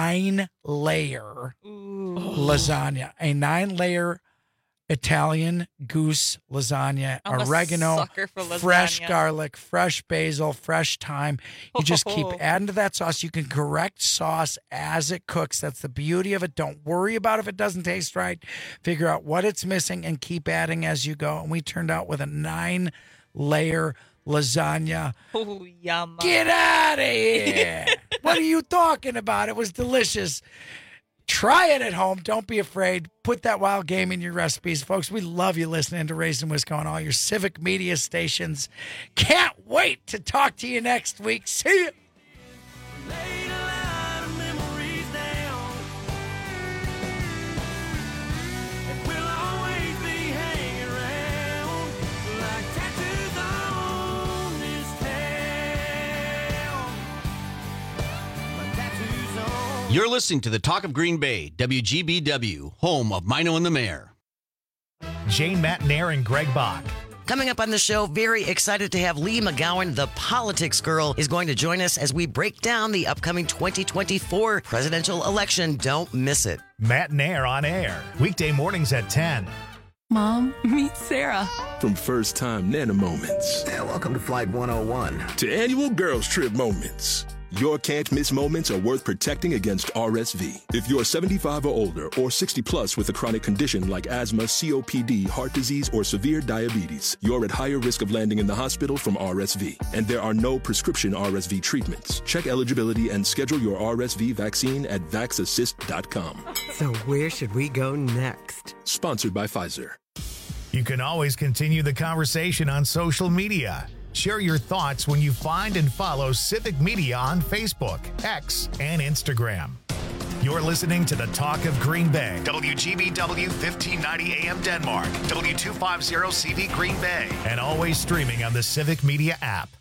9-layer lasagna, a 9-layer Italian goose lasagna, oregano, fresh garlic, fresh basil, fresh thyme. You just keep adding to that sauce. You can correct sauce as it cooks. That's the beauty of it. Don't worry about if it doesn't taste right. Figure out what it's missing and keep adding as you go. And we turned out with a 9-layer lasagna. Oh, yum. Get out of here. What are you talking about? It was delicious. Try it at home. Don't be afraid. Put that wild game in your recipes. Folks, we love you listening to Raising Wisconsin, all your civic media stations. Can't wait to talk to you next week. See you. You're listening to the Talk of Green Bay, WGBW, home of Mino and the Mayor. Jane Matt Nair and Greg Bach. Coming up on the show, very excited to have Lee McGowan, the politics girl, is going to join us as we break down the upcoming 2024 presidential election. Don't miss it. Matt and Air on air, weekday mornings at 10. Mom, meet Sarah. From first time Nana moments. Yeah, welcome to Flight 101. To annual girls trip moments. Your can't miss moments are worth protecting against RSV. If you're 75 or older or 60 plus with a chronic condition like asthma, COPD, heart disease, or severe diabetes, you're at higher risk of landing in the hospital from RSV. And there are no prescription RSV treatments. Check eligibility and schedule your RSV vaccine at vaxassist.com. So where should we go next? Sponsored by Pfizer. You can always continue the conversation on social media. Share your thoughts when you find and follow Civic Media on Facebook, X, and Instagram. You're listening to the Talk of Green Bay. WGBW 1590 AM Denmark, W250 CD Green Bay, and always streaming on the Civic Media app.